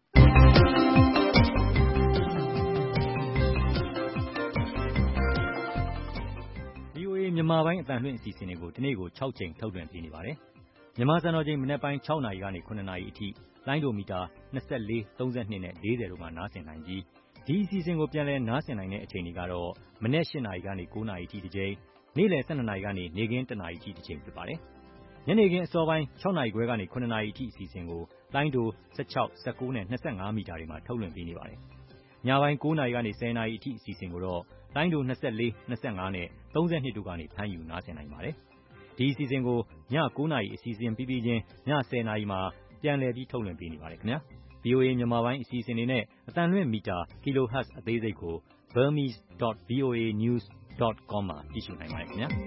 VOA မြန်မာပိုင်းအသံလွှင့်အစီအစဉ်တွေကိုဒီနေ့ကို6ကြိမ်ထုတ်လွှင့်ပေးနေပါတယ်။မြန်မာစံတော်ချိန်မနက်ပိုင်း6နာရီကနေ9နာရီအထိလိုင်းဒိုမီတာ24 32နဲ့40တို့မှာနားဆင်နိုင်ပြီးဒီအစီအစဉ်ကိုပြန်လည်နားဆင်နိုင်တဲ့အချိန်တွေကတော့မနက်8နာရီကနေ9နာရီအထိတစ်ကြိမ်နေ့လယ်12နာရီကနေနေ့ခင်း1နာရီအထိတစ်ကြိမ်ဖြစ်ပါတယ်။ညနေခင်းအစောပိုင်း6နာရီခွဲကနေ9နာရီအထိအစီအစဉ်ကိုလိုင်းဒို16 19နဲ့25မီတာတွေမှာထုတ်လွှင့်ပေးနေပါတယ်။ညပိုင်း9နာရီကနေ10နာရီအထိအစီအစဉ်ကိုတော့လိုင်းဒို24 25နဲ့32တို့ကနေဖမ်းယူနားဆင်နိုင်ပါတယ်။ဒီအစီအစဉ်ကိုည9နာရီအစီအစဉ်ပြီးပြီးချင်းည10နာရီမှာပြန်လည်ပြီးထုတ်လွှင့်ပေးနေပါတယ်ခင်ဗျာ။ VOA မြန်မာပိုင်းအစီအစဉ်တွေနဲ့အသံလွှင့်မီတာ kilohertz အသေးစိတ်ကို burmese.voanews.com မှာကြည့်ရှုနိုင်ပါတယ်ခင်ဗျာ။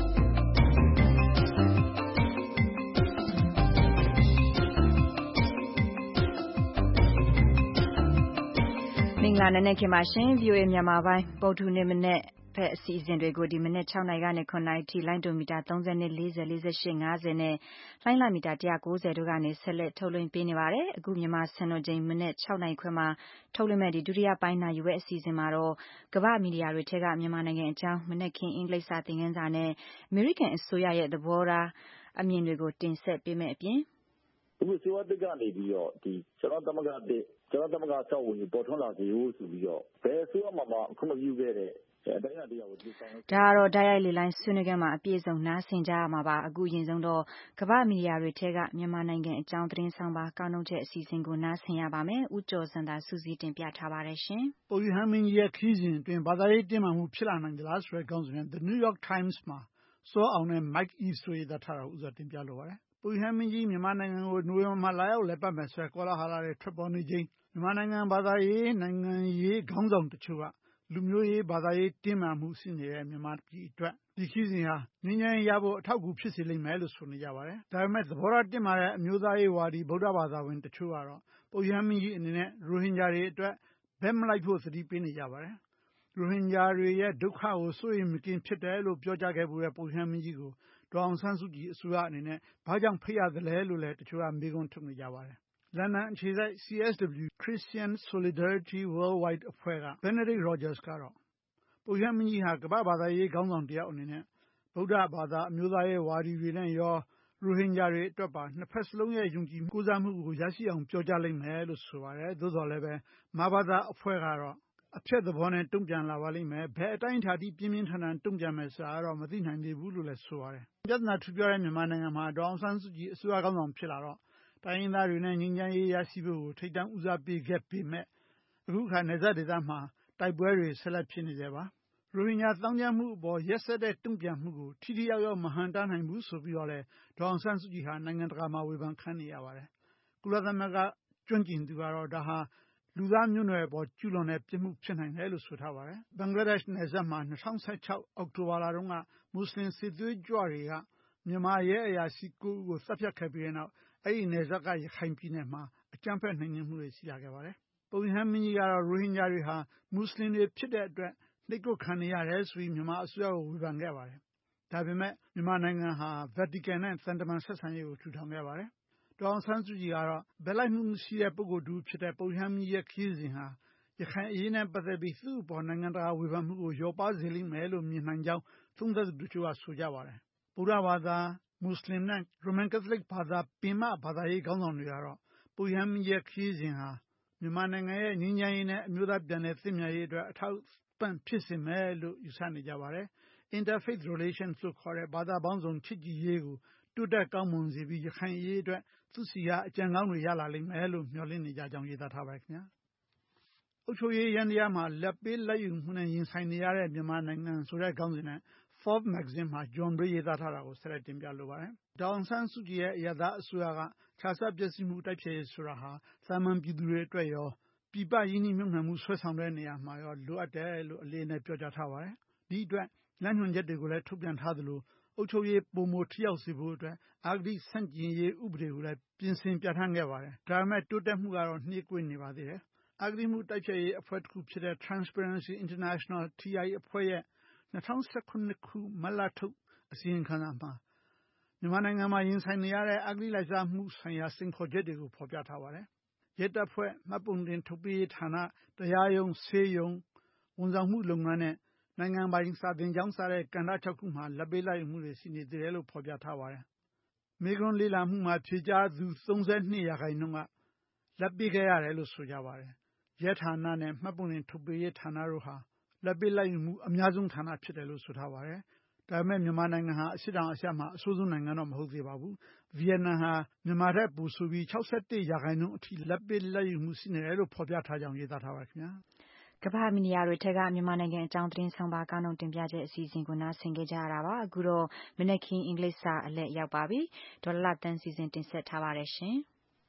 မင်္ဂလာနံနက်ခင်းပါရှင် VOA မြန်မာပိုင်းဗုဒ္ဓဟူးနေ့မနေ့ဖက်အစီအစဉ်တွေကိုဒီမနေ့6နာရီကနေ9နာရီထိလိုင်းဒိုမီတာ30 40 48 50နဲ့လိုင်းလာမီတာ190တို့ကနေဆက်လက်ထုတ်လွှင့်ပေးနေပါတယ်။အခုမြန်မာစံတော်ချိန်မနေ့6နာရီခွဲမှာထုတ်လွှင့်မဲ့ဒီဒုတိယပိုင်းနာယူရဲ့အစီအစဉ်မှာတော့ကမ္ဘာမီဒီယာတွေထက်ကမြန်မာနိုင်ငံအကြောင်းမနေ့ခင်းအင်္ဂလိပ်စာသင်ခန်းစာနဲ့အမေရိကန်အစိုးရရဲ့သဘောထားအမြင်တွေကိုတင်ဆက်ပေးမယ့်အပြင်အခုစေဝါတက်ကနေပြီးတော့ဒီကျွန်တော်သမဂ္ဂဆောက်ဝင်ပေါ်ထွန်းလာစေဖို့ဆိုပြီးတော့ဘယ်ဆိုမှအခုမပြုခဲ့တဲ့အတိုင်းအတရားကိုဒီဆောင်ဒါကတော့ဓာတ်ရိုက်လေလိုင်းဆွေးနွေးခန်းမှာအပြည့်စုံနားဆင်ကြရမှာပါအခုရင်ဆုံးတော့ကမ္ဘာမီဒီယာတွေထက်ကမြန်မာနိုင်ငံအကြောင်းသတင်းဆောင်ပါကောက်နှုတ်ချက်အစီအစဉ်ကိုနားဆင်ရပါမယ်ဦးကျော်စံသာစူးစီးတင်ပြထားပါတယ်ရှင်ပုပ်ရဟန်းမင်းကြီးရဲ့ခရီးစဉ်အတွင်းဘာသာရေးတင်းမာမှုဖြစ်လာနိုင်သလားဆိုတဲ့ခေါင်းစဉ်နဲ့ The New York Times မှာစောအောင်နဲ့ Mike Eves တို့ရေးသားထားတာကိုဥစွာတင်ပြလိုပါတယ်ပုပ်ရဟန်းမင်းကြီးမြန်မာနိုင်ငံကိုနိုဝင်ဘာမှာလာရောက်လည်ပတ်မယ်ဆိုတဲ့ကောလာဟလတွေထွက်ပေါ်နေချိန်မြန်မာနိုင်ငံဘာသာရေးနိုင်ငံရေးခေါင်းဆောင်တချို့ကလူမျိုးရေးဘာသာရေးတင်းမာမှုရှိနေတဲ့မြန်မာပြည်အတွက်ဒီခရီးစဉ်ဟာငြိမ်းချမ်းရေးရဖို့အထောက်အကူဖြစ်စေလိမ့်မယ်လို့ဆိုနေကြပါတယ်ဒါပေမဲ့သဘောထားတင်းမာတဲ့အမျိုးသားရေးဝါဒီဗုဒ္ဓဘာသာဝင်တချို့ကတော့ပုပ်ရဟန်းမင်းကြီးအနေနဲ့ရိုဟင်ဂျာတွေအတွက်ဘက်မလိုက်ဖို့သတိပေးနေကြပါတယ်ရိုဟင်ဂျာတွေရဲ့ဒုက္ခကိုစိုးရိမ်မကင်းဖြစ်တယ်လို့ပြောကြားခဲ့မှုတဲ့ပုပ်ရဟန်းမင်းကြီးကိုဒေါအောင်ဆန်းစုကြည်အစိုးရအနေနဲ့ဘာကြောင့်ဖိတ်ရသလဲလို့လည်းတချို့ကမေးခွန်းထုတ်နေကြပါတယ်လန်ဒန်အခြေစိုက် CSW Christian Solidarity Worldwide အဖွဲ့က Benedict Rogers ကတော့ပုပ်ရဟန်းမင်းကြီးဟာကမ္ဘာ့ဘာသာရေးခေါင်းဆောင်တယောက်အနေနဲ့ဗုဒ္ဓဘာသာအမျိုးသားရေးဝါဒီတွေနဲ့ရောရိုဟင်ဂျာတွေအတွက်ပါနှစ်ဖက်စလုံးရဲ့ယုံကြည်ကိုးစားမှုကိုရရှိအောင်ပြောကြားလိမ့်မယ်လို့ဆိုပါတယ်သို့တော်လည်းပဲမဘာသာအဖွဲ့ကတော့အဖြတ်သဘောနဲ့တုံ့ပြန်လာပါလိမ့်မယ်ဘယ်အတိုင်းအတာထိပြင်းပြင်းထန်ထန်တုံ့ပြန်မယ်ဆိုတာတော့မသိနိုင်သေးဘူးလို့လည်းဆိုပါတယ်ပြဿနာထူပြောတဲ့မြန်မာနိုင်ငံမှာဒေါအောင်ဆန်းစုကြည်အစိုးရခေါင်းဆောင်ဖြစ်လာတော့တိုင်းရင်းသားတွေနဲ့ငြိမ်းချမ်းရေးရရှိဖို့ကိုထိပ်တန်းဦးစားပေးခဲ့ပေမဲ့အခုခါနယ်စပ်ဒေသမှာတိုက်ပွဲတွေဆက်လက်ဖြစ်နေကြပါရိုဟင်ဂျာတောင်းကြမှုအပေါ်ရက်စက်တဲ့တုံ့ပြန်မှုကိုထိထိရောက်ရောက်မဟန်တားနိုင်ဘူးဆိုပြီးတော့လေဒေါအောင်ဆန်းစုကြည်ဟာနိုင်ငံတကာမှာဝေဖန်ခံနေရပါတယ်ကုလသမဂ္ဂကျွမ်းကျင်သူကတော့ဒါဟာလူသားမျိုးနွယ်ပေါ်ကျူးလွန်တဲ့ပြစ်မှုဖြစ်နိုင်တယ်လို့ဆိုထားပါတယ်ဘင်္ဂလားဒေ့ရှ်နယ်စပ်မှာ2016အောက်တိုဘာလတုန်းကမွတ်စလင်စစ်သွေးကြွတွေကမြန်မာရဲအရာရှိ9ဦးကိုတပ်ဖြတ်ခဲ့ပြီးတဲ့နောက်အဲ့ဒီနယ်စပ်ကရခိုင်ပြည်နယ်မှာအကြမ်းဖက်နှိမ်နင်းမှုတွေရှိလာခဲ့ပါတယ်ပုပ်ရဟန်းမင်းကြီးကတော့ရိုဟင်ဂျာတွေဟာမွတ်စလင်တွေဖြစ်တဲ့အတွက်နှိပ်ကွပ်ခံနေရတယ်ဆိုပြီးမြန်မာအစိုးရကိုဝေဖန်ခဲ့ပါတယ်ဒါပေမဲ့မြန်မာနိုင်ငံဟာဗတ်တီကန်နဲ့သံတမန်ဆက်ဆံရေးကိုထူထောင်ခဲ့ပါတယ်ဒေါအောင်ဆန်းစုကြည်ကတော့ဘယ်လိုက်မှုရှိတဲ့ပုဂ္ဂိုလ်တူဖြစ်တဲ့ပုပ်ရဟန်းမင်းကြီးရဲ့ခရီးစဉ်ဟာရခိုင်အရေးနဲ့ပတ်သက်ပြီးသူ့အပေါ်နိုင်ငံတကာဝေဖန်မှုကိုလျော့ပါးစေလိမ့်မယ်လို့မြင်နိုင်ကြောင်းသုံးသပ်သူတို့ကဆိုကြပါတယ်ဗုဒ္ဓဘာသာမွတ်စလင်နဲ့ရိုမန်ကက်သလစ်ဘာသာပင်မဘာသာရေးခေါင်းဆောင်တွေကတော့ပုပ်ရဟန်းမင်းကြီးရဲ့ခရီးစဉ်ဟာမြန်မာနိုင်ငံရဲ့ငြိမ်းချမ်းရေးနဲ့အမျိုးသားပြန်လည်သင့်မြတ်ရေးအတွက်အထောက်ပံ့ဖြစ်စေမယ်လို့ယူဆနေကြပါတယ် Interfaith Relations လို့ခေါ်တဲ့ဘာသာပေါင်းစုံချစ်ကြည်ရေးကိုတိုးတက်ကောင်းမွန်စေပြီးရခိုင်အရေးအတွက်သူစီကအကြံကောင်းတွေရလာလိမ့်မယ်လို့မျှော်လင့်နေကြကြောင်းရေးသားထားပါတယ်ခင်ဗျာအုပ်ချုပ်ရေးရန်တရားမှာလက်ပေးလက်ယူမှုနဲ့ရင်ဆိုင်နေရတဲ့မြန်မာနိုင်ငံဆိုတဲ့ခေါင်းစဉ်နဲ့ Forbes magazine မှာ John Bray ရေးသားထားတာကိုဆက်လက်တင်ပြလိုပါတယ်ဒေါအောင်ဆန်းစုကြည်ရဲ့အရပ်သားအစိုးရကခြားဆက်ပျက်စီးမှုတိုက်ဖျက်ရေးဆိုတာဟာသာမန်ပြည်သူတွေအတွက်ရောပြည်ပရင်းနှီးမြှုပ်နှံမှုဆွဲဆောင်တဲ့နေရာမှာရောလိုအပ်တယ်လို့အလေးအနက်ပြောကြားထားပါတယ်ဒီအတွက်လမ်းညွှန်ချက်တွေကိုလည်းထုတ်ပြန်ထားသလိုအုပ်ချုပ်ရေးပုံမထိရောက်စေဖို့အတွက်အဂတိဆန့်ကျင်ရေးဥပဒေကိုလည်းပြင်ဆင်ပြဋ္ဌာန်းခဲ့ပါတယ်ဒါပေမဲ့တိုးတက်မှုကတော့နှေးကွေးနေပါသေးတယ်အဂတိမှုတိုက်ဖျက်ရေးအဖွဲ့တစ်ခုဖြစ်တဲ့ Transparency International TI အဖွဲ့ရဲ့2019ခုမတ်လထုတ်အစီရင်ခံစာမှာမြန်မာနိုင်ငံမှာရင်ဆိုင်နေရတဲ့အဂတိလိုက်စားမှုဆိုင်ရာစိန်ခေါ်ချက်တွေကိုဖော်ပြထားပါတယ်ရဲတပ်ဖွဲ့မှတ်ပုံတင်ထုတ်ပေးရေးဌာနတရားရုံးဆေးရုံဝန်ဆောင်မှုလုပ်ငန်းနဲ့နိုင်ငံပိုင်စာသင်ကျောင်းစတဲ့ကဏ္ဍ6ခုမှာလက်ပေးလိုက်မှုတွေရှိနေသေးတယ်လို့ဖော်ပြထားပါတယ်မိဂွန်းလေးလာမှုမှာဖြေကြားသူ32%ကလက်ပေးခဲ့ရတယ်လို့ဆိုကြပါတယ်ရဲဌာနနဲ့မှတ်ပုံတင်ထုတ်ပေးရေးဌာနတို့ဟာလက်ပေးလိုက်မှုအများဆုံးဌာနဖြစ်တယ်လို့ဆိုထားပါတယ်ဒါပေမဲ့မြန်မာနိုင်ငံဟာအရှေ့တောင်အာရှမှာအဆိုးဆုံးနိုင်ငံတော့မဟုတ်သေးပါဘူးဗီယက်နမ်ဟာမြန်မာထက်ပိုဆိုပြီး61%အထိလက်ပေးလက်ယူမှုရှိနေတယ်လို့ဖော်ပြထားကြောင်းရေးသားထားပါခင်ဗျာကမ္ဘာမီဒီယာတွေထက်ကမြန်မာနိုင်ငံအကြောင်းသတင်းဆောင်ပါကောင်းနှုတ်တင်ပြချက်အစီအစဉ်ကိုနားဆင်ကြကြရတာပါအခုတော့မနက်ခင်းအင်္ဂလိပ်စာအလှည့်ရောက်ပါပြီဒေါ်လာတန်းစီစဉ်တင်ဆက်ထားပါတယ်ရှင်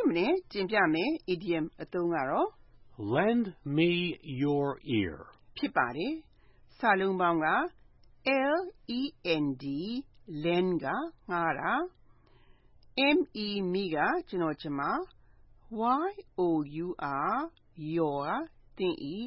မနဲ့တင်ပြမယ် idiom အသုံးကတော့ Lend me your ear ဖြစ်ပါတယ်။စာလုံးပေါင်းက L-E-N-D lend ကငှားတာ M-E me ကကျွန်တော်ကျမ Y-O-U-R your ကသင်၏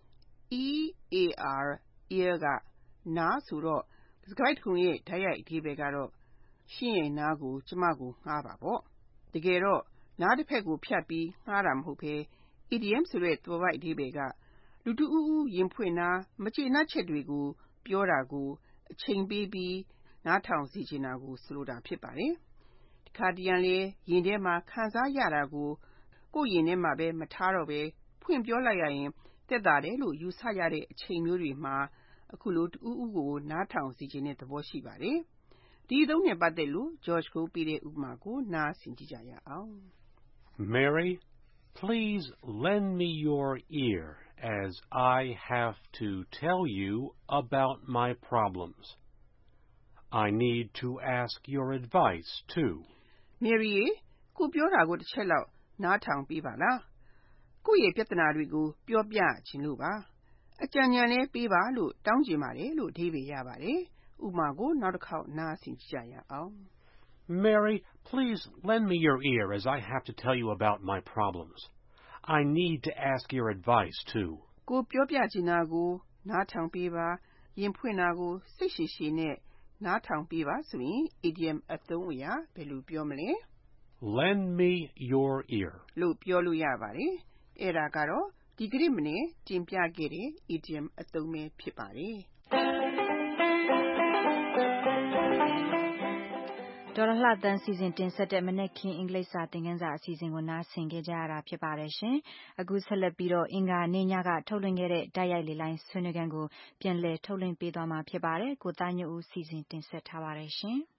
E-A-R ear ကနားဆိုတော့စကားလိုက်တစ်ခုလုံးရဲ့တိုက်ရိုက်အဓိပ္ပာယ်ကတော့ရှင်ရဲ့နားကိုကျမကိုငှားပါပေါ့တကယ်တော့နားတစ်ဖက်ကိုဖြတ်ပြီးငှားတာမဟုတ်ဘဲ idiom ဆိုတဲ့သွယ်ဝိုက်အဓိပ္ပာယ်ကလူတဦးဦးရင်ဖွင့်တာမကျေနပ်ချက်တွေကိုပြောတာကိုအချိန်ပေးပြီးနားထောင်စေချင်တာကိုဆိုလိုတာဖြစ်ပါတယ်။တခါတရံလဲရင်ထဲမှာခံစားရတာကိုကိုယ်ရင်ထဲမှာပဲမထားတော့ပဲဖွင့်ပြောလိုက်ရရင်သက်သာတယ်လို့ယူဆရတဲ့အချိန်မျိုးတွေမှာအခုလိုတဦးဦးကိုနားထောင်စေခြင်းတဲ့သဘောရှိပါတယ်။ဒီအသုံးနဲ့ပတ်သက်လို့ George ကိုပြတဲ့ဥပမာကိုနားဆင်ကြည့်ကြရအောင် Mary, please lend me your ear as I have to tell you about my problems. I need to ask your advice too. Mary ကိုပြောတာကိုတစ်ချက်လောက်နားထောင်ပေးပါလား။ကိုယ့်ရဲ့ပြဿနာတွေကိုပြောပြခြင်းလို့ပါ။အကြံဉာဏ်လည်းပေးပါလို့တောင်းချင်ပါတယ်လို့အဓိပ္ပာယ်ရပါတယ်။ဥပမာကိုနောက်တစ်ခေါက်နားဆင်ကြရအောင် Mary, please lend me your ear as I have to tell you about my problems. I need to ask your advice too. ကိုပြောပြချင်တာကိုနားထောင်ပေးပါရင်ဖွင့်တာကိုစိတ်ရှည်ရှည်နဲ့နားထောင်ပေးပါဆိုရင် idiom အသုံးအရာဘယ်လိုပြောမလဲ Lend me your ear လို့ပြောလို့ရပါတယ်။အဲ့ဒါကတော့ဒီကနေ့မနေ့တင်ပြခဲ့တဲ့ idiom အသုံးပဲဖြစ်ပါတယ်။ဒေါ်လာလှသန်းစီစဉ်တင်ဆက်တဲ့မနက်ခင်းအင်္ဂလိပ်စာသင်ခန်းစာအစီအစဉ်ကိုနားဆင်ကြရတာဖြစ်ပါတယ်ရှင်။အခုဆက်လက်ပြီးတော့အင်္ဂါနေ့ညကထုတ်လွှင့်ခဲ့တဲ့တိုက်ရိုက်လေလိုင်းဆွေးနွေးခန်းကိုပြန်လည်ထုတ်လွှင့်ပေးသွားမှာဖြစ်ပါတယ်။ကိုသားညွန့်ဦးစီစဉ်တင်ဆက်ထားပါတယ်ရှင်။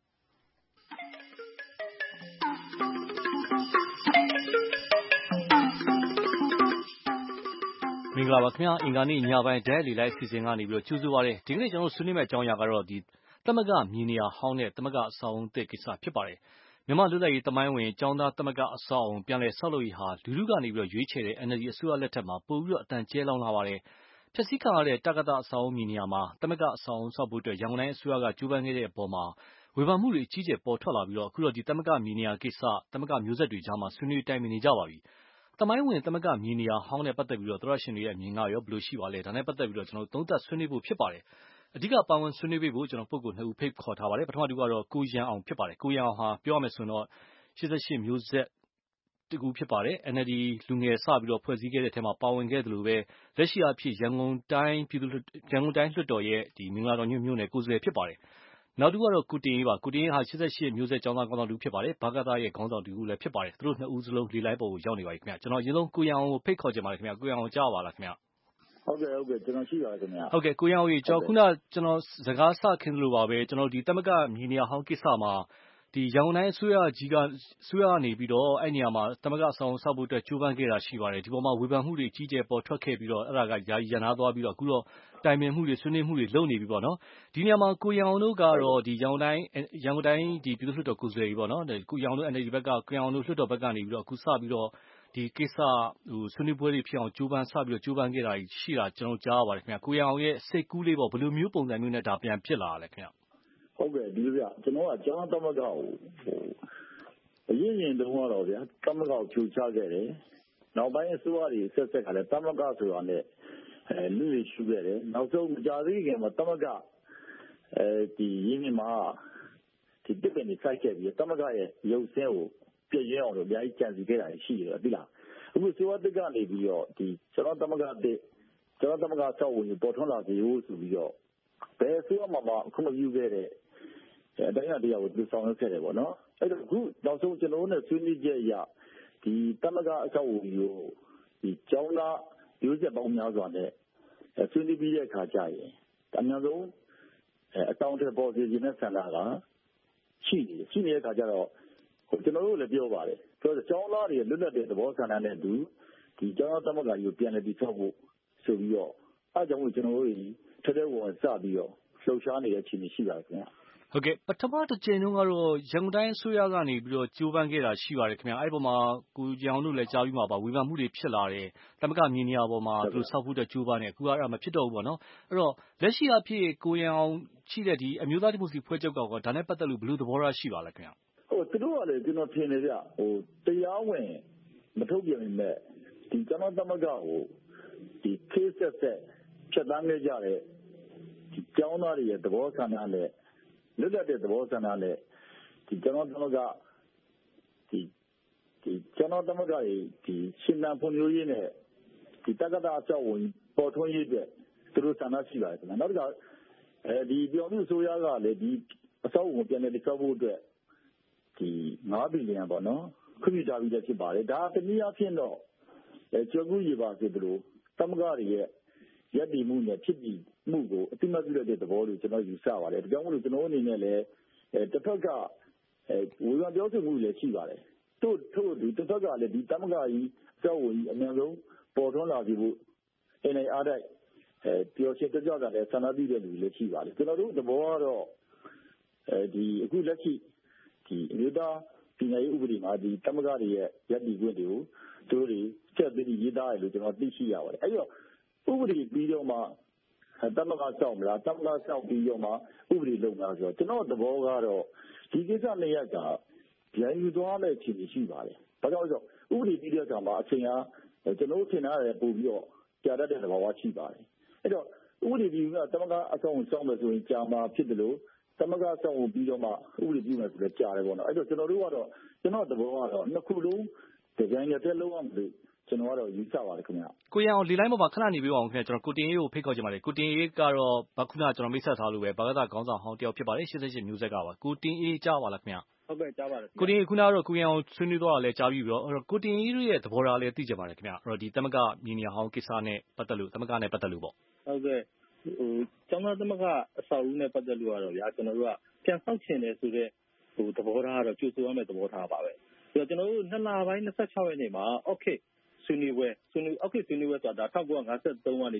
မင်္ဂလာပါခင်ဗျာအင်္ဂါနေ့ညပိုင်းဒဲလီလိုက်စီစဉ်ကနေပြီးတော့ကြိုးဆိုပါရစေဒီကနေ့ကျွန်တော်ဆွေးနွေးမယ့်အကြောင်းအရာကတော့ဒီသမဂမြေနေရာဟောင်းနဲ့သမဂအဆောက်အုံသစ်ကိစ္စဖြစ်ပါတယ်မြန်မာလူသားရေးတမိုင်းဝင်ကျောင်းသားသမဂအဆောက်အုံပြန်လည်ဆောက်လုပ်ရေးဟာလူထုကနေပြီးတော့ရွေးချယ်တဲ့ NLD အစိုးရလက်ထက်မှာပို့ပြီးတော့အတန်ကျဲလောင်လာပါတယ်ဖြည့်ဆည်းခံရတဲ့တက္ကသအဆောက်အုံမြေနေရာမှာသမဂအဆောက်အုံဆောက်ဖို့အတွက်ရန်ကုန်တိုင်းအစိုးရကကြိုးပမ်းခဲ့တဲ့အပေါ်မှာဝေဖန်မှုတွေအကြီးကျယ်ပေါ်ထွက်လာပြီးတော့အခုတော့ဒီသမဂမြေနေရာကိစ္စသမဂမျိုးဆက်တွေကြားမှာဆွေးနွေးတိုင်ပင်နေကြပါပြီတမိုင်းဝင်သမဂမြေနေရာဟောင်းနဲ့ပတ်သက်ပြီးတော့သရရှင်တွေရဲ့အမြင်ကရောဘယ်လိုရှိပါလဲဒါနဲ့ပတ်သက်ပြီးတော့ကျွန်တော်သုံးသပ်ဆွေးနွေးဖို့ဖြစ်ပါတယ်အဓိကပါဝင်ဆွေးနွေးပေးဖို့ကျွန်တော်ပုဂ္ဂိုလ်2ဦးဖိတ်ခေါ်ထားပါတယ်ပထမတူကတော့ကိုရန်အောင်ဖြစ်ပါတယ်ကိုရန်အောင်ဟာပြောရမယ်ဆိုတော့88မျိုးဆက်တကူဖြစ်ပါတယ် NLD လူငယ်စပြီးတော့ဖွဲ့စည်းခဲ့တဲ့အထက်မှာပါဝင်ခဲ့တယ်လို့ပဲလက်ရှိအဖြစ်ရန်ကုန်တိုင်းလွှတ်တော်ရဲ့ဒီမင်္ဂလာတော်ညွန့်မြို့နယ်ကိုယ်စားလှယ်ဖြစ်ပါတယ်နောက်တူကတော့ကိုတင်အေးပါကိုတင်အေးဟာ88မျိုးဆက်ကျောင်းသားကောင်းဆောင်တူဖြစ်ပါတယ်ဘာကသာရဲ့ခေါင်းဆောင်တူလည်းဖြစ်ပါတယ်သူတို့2ဦးစလုံးလေလိုက်ပေါ်ကိုရောက်နေပါပြီခင်ဗျကျွန်တော်အရင်ဆုံးကိုရန်အောင်ကိုဖိတ်ခေါ်ချင်ပါတယ်ခင်ဗျကိုရန်အောင်ကြားပါလားခင်ဗျဟုတ်ကဲ့ကျွန်တော်ရှိပါတယ်ခင်ဗျဟုတ်ကဲ့ကိုရန်အောင်ကြီးကျွန်တော်စကားစခင်းလို့ပါပဲကျွန်တော်ဒီသမဂမြေနေရာဟောင်းကိစ္စမှာဒီရန်ကုန်တိုင်းအစိုးရကနေပြီးတော့အဲ့နေရာမှာသမဂအဆောင်ဆောက်ဖို့အတွက်ကြိုးပမ်းခဲ့တာရှိပါတယ်ဒီပေါ်မှာဝေဖန်မှုတွေကြီးကျယ်ပေါ်ထွက်ခဲ့ပြီးတော့အဲ့ဒါကယာယီရန်နာသွားပြီးတော့အခုတော့တိုင်ပင်မှုတွေဆွေးနွေးမှုတွေလုပ်နေပြီပေါ့နော်ဒီနေရာမှာကိုရန်အောင်တို့ကတော့ဒီရန်ကုန်တိုင်းဒီပြည်သူ့လွှတ်တော်ကိုယ်စားလှယ်ကြီးပေါ့နော်ကိုရန်အောင်တို့ NLD ဘက်ကကိုရန်အောင်တို့လွှတ်တော်ဘက်ကနေပြီးတော့အခုစပြီးတော့ဒီကိစ္စဆွေးနွေးပွဲတွေဖြစ်အောင်ကြိုးပမ်းခဲ့တာရှိတာကျွန်တော်ကြားရပါတယ်ခင်ဗျကိုရန်အောင်ရဲ့စိတ်ကူးလေးပေါ့ဘယ်လိုမျိုးပုံစံမျိုးနဲ့ဒါပြန်ဖြစ်လာရလဲခင်ဗျဟုတ်ကဲ့ဒီလိုပြကျွန်တော်ကကျောင်းသမဂ္ဂကိုအရင်တုန်းကတော့ဗျာသမဂ္ဂကိုဖြိုချခဲ့တယ်နောက်ပိုင်းအစိုးရတွေဆက်ဆက်ကလည်းသမဂ္ဂဆိုတာနဲ့လူတွေရှုခဲ့တယ်နောက်ဆုံးမကြသေးခင်မှာသမဂ္ဂဒီရင်းမြစ်မှာဒီတစ်ပင်တွေစိုက်ခဲ့ပြီးသမဂ္ဂရဲ့ရုပ်ဆင်းကိုပြည့်ရအောင်လို့အများကြီးကြံစည်ခဲ့တာရှိတယ်သိလားအခုစိုးရတက်ကနေပြီးတော့ဒီကျွန်တော်သမဂ္ဂဆောက်ဝင်ပေါ်ထွန်းလာစေဖို့ဆိုပြီးတော့ဘယ်ဆိုမှအခုမပြုခဲ့တဲ့အတိုင်းအတရားကိုသူဆောင်ရွက်ခဲ့တယ်ပေါ့နော်အဲ့တော့အခုနောက်ဆုံးကျွန်တော်တို့နဲ့ဆွေးနွေးချက်အရဒီသမဂ္ဂအဆောက်အဦကိုဒီကျောင်းသားမျိုးဆက်ပေါင်းများစွာနဲ့ဆွေးနွေးပြီးတဲ့အခါကျရင်အများဆုံးအတောင်တဲ့ပေါ်စီခြင်းနဲ့ဆန္ဒကရှိနေတဲ့အခါကျတော့ကျွန်တော်တို့လည်းပြောပါတယ်ဆိုတော့ကျောင်းသားတွေလွတ်လပ်တဲ့သဘောဆန္ဒနဲ့ဒီကျောင်းသားသမဂ္ဂကြီးကိုပြန်လည်တည်ဆောက်ဖို့ဆိုပြီးတော့အားကြောင့်ကျွန်တော်တို့ထဲထဲဝင်စပြီးတော့လှုပ်ရှားနေတဲ့အခြေအနေရှိပါတယ်ခင်ဗျဟုတ်ကဲ့ပထမတစ်ချိန်တုန်းကတော့ရန်ကုန်တိုင်းအစိုးရကနေပြီးတော့ကြိုးပမ်းခဲ့တာရှိပါတယ်ခင်ဗျာအဲ့ပေါ်မှာကိုကြအောင်တို့လည်းကြားပြီးမှာပါဝေဖန်မှုတွေဖြစ်လာတယ်တမကမြင်နေရပေါ်မှာသူစောက်ဖို့တဲ့ကြိုးပမ်းနေအခုကအဲ့ဒါမဖြစ်တော့ဘူးပေါ့နော်အဲ့တော့လက်ရှိအဖြစ်ကိုရအောင်ရှိတဲ့ဒီအမျိုးသားဒီမိုကရေစီဖွဲ့ချုပ်ကောင်ကဒါနဲ့ပတ်သက်လို့ဘယ်လိုသဘောထားရှိပါလဲခင်ဗျာသူတို့ကလည်းကျွန်တော်ထင်တယ်ဗျတရားဝင်မထုတ်ပြန်နေဒီကျွန်တော်သမဂ္ဂကိုဒီ case ဆက်ဖြတ်တန်းခဲ့ကြတဲ့ဒီကျောင်းသားတွေရဲ့သဘောဆန္ဒနဲ့လွတ်လပ်တဲ့သဘောဆန္ဒနဲ့ဒီကျွန်တော်သမဂ္ဂဒီကျွန်တော်သမဂ္ဂရဲ့ဒီရှင်နာဖွံ့ဖြိုးရေးနဲ့ဒီတက္ကသိုလ်အကြောင်းဝင်ပေါ်ထွန်းရေးတဲ့သူတို့ဆန္ဒရှိပါတယ်ခင်ဗျာနောက်တစ်ခါဒီပြောင်းမှုဆိုရကလည်းဒီအစောအုံပြန်လည်တည်ဆောက်ဖို့အတွက်ဒီ9ဘီလီယံပေါ့နော်ခွင့်ပြုထားပြီးလည်းဖြစ်ပါတယ်ဒါတနည်းအားဖြင့်တော့ကျော်ကူရေပါစေသလိုသမဂ္ဂတွေရဲ့ရည်တည်မှုနဲ့ဖြစ်ပြီးမှုကိုအတိမတ်ပြုတဲ့သဘောလို့ကျွန်တော်ယူဆပါတယ်ဒါကြောင့်မို့လို့ကျွန်တော်အနေနဲ့လည်းတစ်ဖက်ကဝေဖန်ပြောဆိုမှုလည်းရှိပါတယ်ထို့ဒီတစ်ဖက်ကလည်းဒီသမဂ္ဂကြီးအကြောင်းဝင်အများဆုံးပေါ်ထွန်းလာပြီဖို့အနေအားတိုက်ပျော်ရွှင်ကြကြတာလည်းဆန္ဒပြုတဲ့လူတွေလည်းရှိပါတယ်ကျွန်တော်တို့သဘောကတော့ဒီအခုလက်ရှိဒီအမျိုးသားပြည်နယ်ဥပဒေမှာဒီသမဂ္ဂတွေရဲ့ရည်တည်ခွင့်တွေကိုသူတို့တွေချက်ပြီးရေးသားရလို့ကျွန်တော်သိရှိရပါတယ်အဲ့တော့ဥပဒေပြီးတော့မှသမဂ္ဂစောင့်မလားသမဂ္ဂစောင့်ပြီးတော့မှဥပဒေလုပ်မလားဆိုတော့ကျွန်တော်သဘောကတော့ဒီကိစ္စနှစ်ရပ်ကဗျံယူသွားတဲ့အခြေအနေရှိပါတယ်ဘာကြောင့်လဲဆိုတော့ဥပဒေပြီးတဲ့အခါမှာအချိန်ကကျွန်တော်ထင်ထားတယ်ပို့ပြီးတော့ကြာတတ်တဲ့သဘောဝရှိပါတယ်အဲ့တော့ဥပဒေပြီးကသမဂ္ဂအဆောင်စောင့်မယ်ဆိုရင်ကြာမှာဖြစ်တယ်လို့သမဂ္ဂစောင့်ပြီးတော့မှဥပဒေပြီးမယ်ဆိုတော့ကြာတယ်ပေါ့နော်အဲ့တော့ကျွန်တော်တို့ကတော့ကျွန်တော်သဘောကတော့နှစ်ခုလုံးဒီဇိုင်းနဲ့တက်လုံးအောင်လို့ကျွန်တော်ကတော့ယူဆပါတယ်ခင်ဗျကိုရအောင်လေလိုက်မှာခဏနေပေးပါအောင်ခင်ဗျကျွန်တော်ကိုတင်ရေးကိုဖိတ်ခေါ်ချင်ပါတယ်ကိုတင်ရေးကတော့ခုနကျွန်တော်မိတ်ဆက်ထားလို့ပဲဘာသာခေါင်းဆောင်ဟောင်းတယောက်ဖြစ်ပါတယ်88မျိုးဆက်ကပါကိုတင်ရေးကြားပါလားခင်ဗျဟုတ်ကဲ့ကြားပါတယ်ကိုတင်ရေးခုနကတော့ကိုရအောင်ဆွေးနွေးသွားတာလည်းကြားပြီးတော့ကိုတင်ရေးရဲ့သဘောထားလည်းသိကြပါတယ်ခင်ဗျအဲ့တော့ဒီသမဂ္ဂမြင်းနေဟောင်းကိစ္စနဲ့ပတ်သက်လို့သမဂ္ဂနဲ့ပတ်သက်လို့ပေါ့ဟုတ်ကဲ့ကျောင်းသားသမဂ္ဂအဆောက်အဦနဲ့ပတ်သက်လို့ကတော့ဗျာကျွန်တော်တို့ကပြန်ဆောက်ချင်တယ်ဆိုတဲ့သဘောထားကတော့ကြိုးဆိုရမယ့်သဘောထားပါပဲဆိုတော့ကျွန်တော်တို့2လပိုင်း26ရက်နေ့မှာ okay ဆွေးနွေးပွဲဆိုတာ1953ကနေ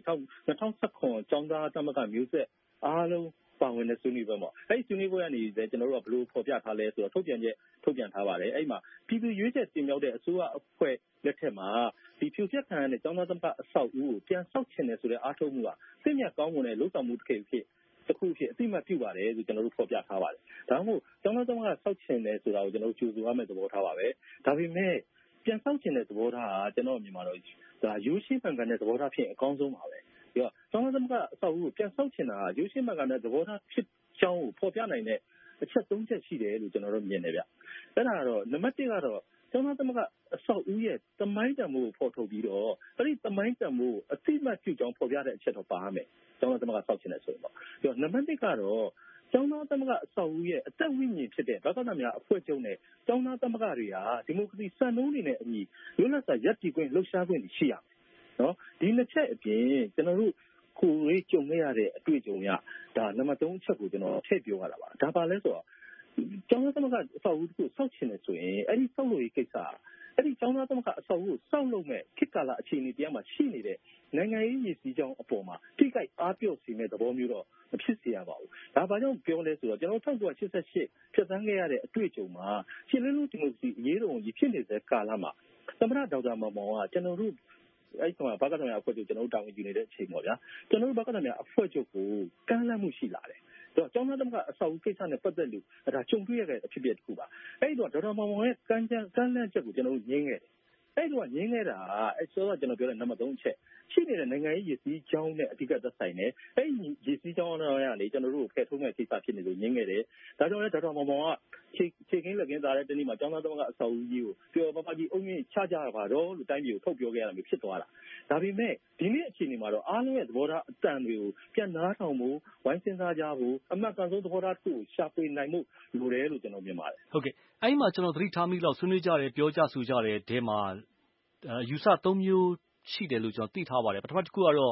2019ကျောင်းသားသမဂ္ဂမျိုးဆက်အားလုံးပါဝင်တဲ့ဆွေးနွေးပွဲပေါ့အဲ့ဒီဆွေးနွေးပွဲကနေကျွန်တော်တို့ကဘယ်လိုဖော်ပြထားလဲဆိုတော့ထုတ်ပြန်ထားပါတယ်အဲ့မှာပြည်သူရွေးချယ်တင်မြှောက်တဲ့အစိုးရအဖွဲ့လက်ထက်မှာဒီဖြူချက်ခံရတဲ့ကျောင်းသားသမဂ္ဂအဆောက်အဦကိုပြန်ဆောက်ချင်တယ်ဆိုတဲ့အားထုတ်မှုကသိမြတ်ကောင်းမွန်တဲ့လှုပ်ဆောင်မှုတစ်ခုဖြစ်အတိမတ်ပြုပါတယ်ဆိုကျွန်တော်တို့ဖော်ပြထားပါတယ်ဒါမှမဟုတ်ကျောင်းသားသမဂ္ဂဆောက်ချင်တယ်ဆိုတာကိုကျွန်တော်တို့ကြိုဆိုရမယ့်သဘောထားပါပဲဒါပေမဲ့ပြန်ဆောက်ချင်တဲ့သဘောထားကကျွန်တော်မြင်မှာတော့ဒါရိုးရှင်းမှန်ကန်တဲ့သဘောထားဖြစ်အကောင်းဆုံးပါပဲပြီးတော့ကျောင်းသားသမဂ္ဂအဆောက်အဦကိုပြန်ဆောက်ချင်တာကရိုးရှင်းမှန်ကန်တဲ့သဘောထားဖြစ်ကြောင်းကိုဖော်ပြနိုင်တဲ့အချက်3ချက်ရှိတယ်လို့ကျွန်တော်တို့မြင်တယ်ဗျအဲ့ဒါကတော့နံပါတ်1ကတော့ကျောင်းသားသမဂ္ဂအဆောက်အဦရဲ့သမိုင်းတန်ဖိုးကိုဖော်ထုတ်ပြီးတော့အဲ့ဒီသမိုင်းတန်ဖိုးအတိမတ်ပြုကြောင်းဖော်ပြတဲ့အချက်တော့ပါရမယ်ကျောင်းသားသမဂ္ဂဆောက်ချင်တယ်ဆိုရင်ပေါ့ပြီးတော့နံပါတ်2ကတော့ကျောင်းသားသမဂ္ဂအဆောက်အဦရဲ့အသက်ဝိညာဉ်ဖြစ်တဲ့ဗကသများအဖွဲ့ချုပ်နဲ့ကျောင်းသားသမဂ္ဂတွေဟာဒီမိုကရေစီစံနှုန်းတွေနဲ့အညီလွတ်လပ်စွာရပ်တည်ခွင့်လှုပ်ရှားခွင့်ရှိရမယ်နော်ဒီနှစ်ချက်အပြင်ကျွန်တော်တို့ကိုယ်ရေးကြုံခဲ့ရတဲ့အတွေ့အကြုံရဒါနံပါတ်3အချက်ကိုကျွန်တော်ထည့်ပြောရတာပါဒါပါလဲဆိုတော့ကျောင်းသားသမဂ္ဂအဆောက်အဦကိုစောက်ချင်တယ်ဆိုရင်အဲ့ဒီစောက်လို့ရေးကိစ္စအဲ့ဒီကျောင်းသားသမဂ္ဂအဆောက်အဦကိုစောက်လုပ်မဲ့ခေတ်ကာလအခြေအနေတရားမှာရှိနေတဲ့နိုင်ငံရေးရည်စည်းကြောင်းအပေါ်မှာထိခိုက်အားပြော့စေမဲ့သဘောမျိုးတော့မဖြစ်စေရပါဘူးဒါဘာကြောင့်ပြောလဲဆိုတော့ကျွန်တော်1988ဖြတ်သန်းခဲ့ရတဲ့အတွေ့အကြုံမှာရှင်းလင်းလို့ဒီမိုကရေစီအရေးတော်ကြီးဖြစ်နေတဲ့ကာလမှာသမ္မတဒေါက်တာမောင်မောင်ကကျွန်တော်တို့အဲ့ဒီမှာဘကသများအဖွဲ့ချုပ်ကျွန်တော်တို့တာဝန်ယူနေတဲ့အချိန်ပေါ့ဗျာကျွန်တော်တို့ဘကသများအဖွဲ့ချုပ်ကိုကမ်းလှမ်းမှုရှိလာတယ်တော့ကျောင်းသားသမဂ္ဂအဆောက်အဦကိစ္စနဲ့ပတ်သက်လို့ဒါကြုံတွေ့ရတဲ့အဖြစ်အပျက်တစ်ခုပါအဲ့ဒီတော့ဒေါက်တာမောင်မောင်ရဲ့ကမ်းလှမ်းချက်ကိုကျွန်တော်တို့ညှင်းခဲ့တယ်အဲ့ဒီတော့ညှင်းခဲ့တာအဲ့ဆိုတော့ကျွန်တော်ပြောတဲ့နံပါတ်3အချက်ရှိနေတဲ့နိုင်ငံရေးရည်စည်းကြောင်းနဲ့အဓိကသက်ဆိုင်တယ်အဲ့ဒီရည်စည်းကြောင်းတွေကနေကျွန်တော်တို့ဖယ်ထုတ်မဲ့ကိစ္စဖြစ်နေလို့ညှင်းခဲ့တယ်ဒါကြောင့်လည်းဒေါက်တာမောင်မောင်ကခြေကင်းလက်ကင်းသားတဲ့တနေ့မှာကျောင်းသားသမဂ္ဂအဆောက်အဦကြီးကိုပြောပပကြီးအုံကြီးချကြပါတော့လို့တိုင်းပြည်ကိုထုတ်ပြောခဲ့ရတာမျိုးဖြစ်သွားတာဒါပေမဲ့ဒီနေ့အခြေအနေမှာတော့အားလုံးရဲ့သဘောထားအတန်တွေကိုပြန်နားထောင်ဖို့ဝိုင်းစဉ်းစားကြဖို့အမှတ်ကန်ဆုံးသဘောထားတစ်ခုကိုရှာဖွေနိုင်မှုလိုတယ်လို့ကျွန်တော်မြင်ပါတယ်ဟုတ်ကဲ့အဲ့ဒီမှာကျွန်တော်သတိထားမိလို့ဆွေးနွေးကြတယ်ပြောကြဆိုကြတယ်ဒီမှာယူဆ3မျိုးရှိတယ်လို့ကျွန်တော်သိထားပါတယ်ပထမတစ်ခုကတော့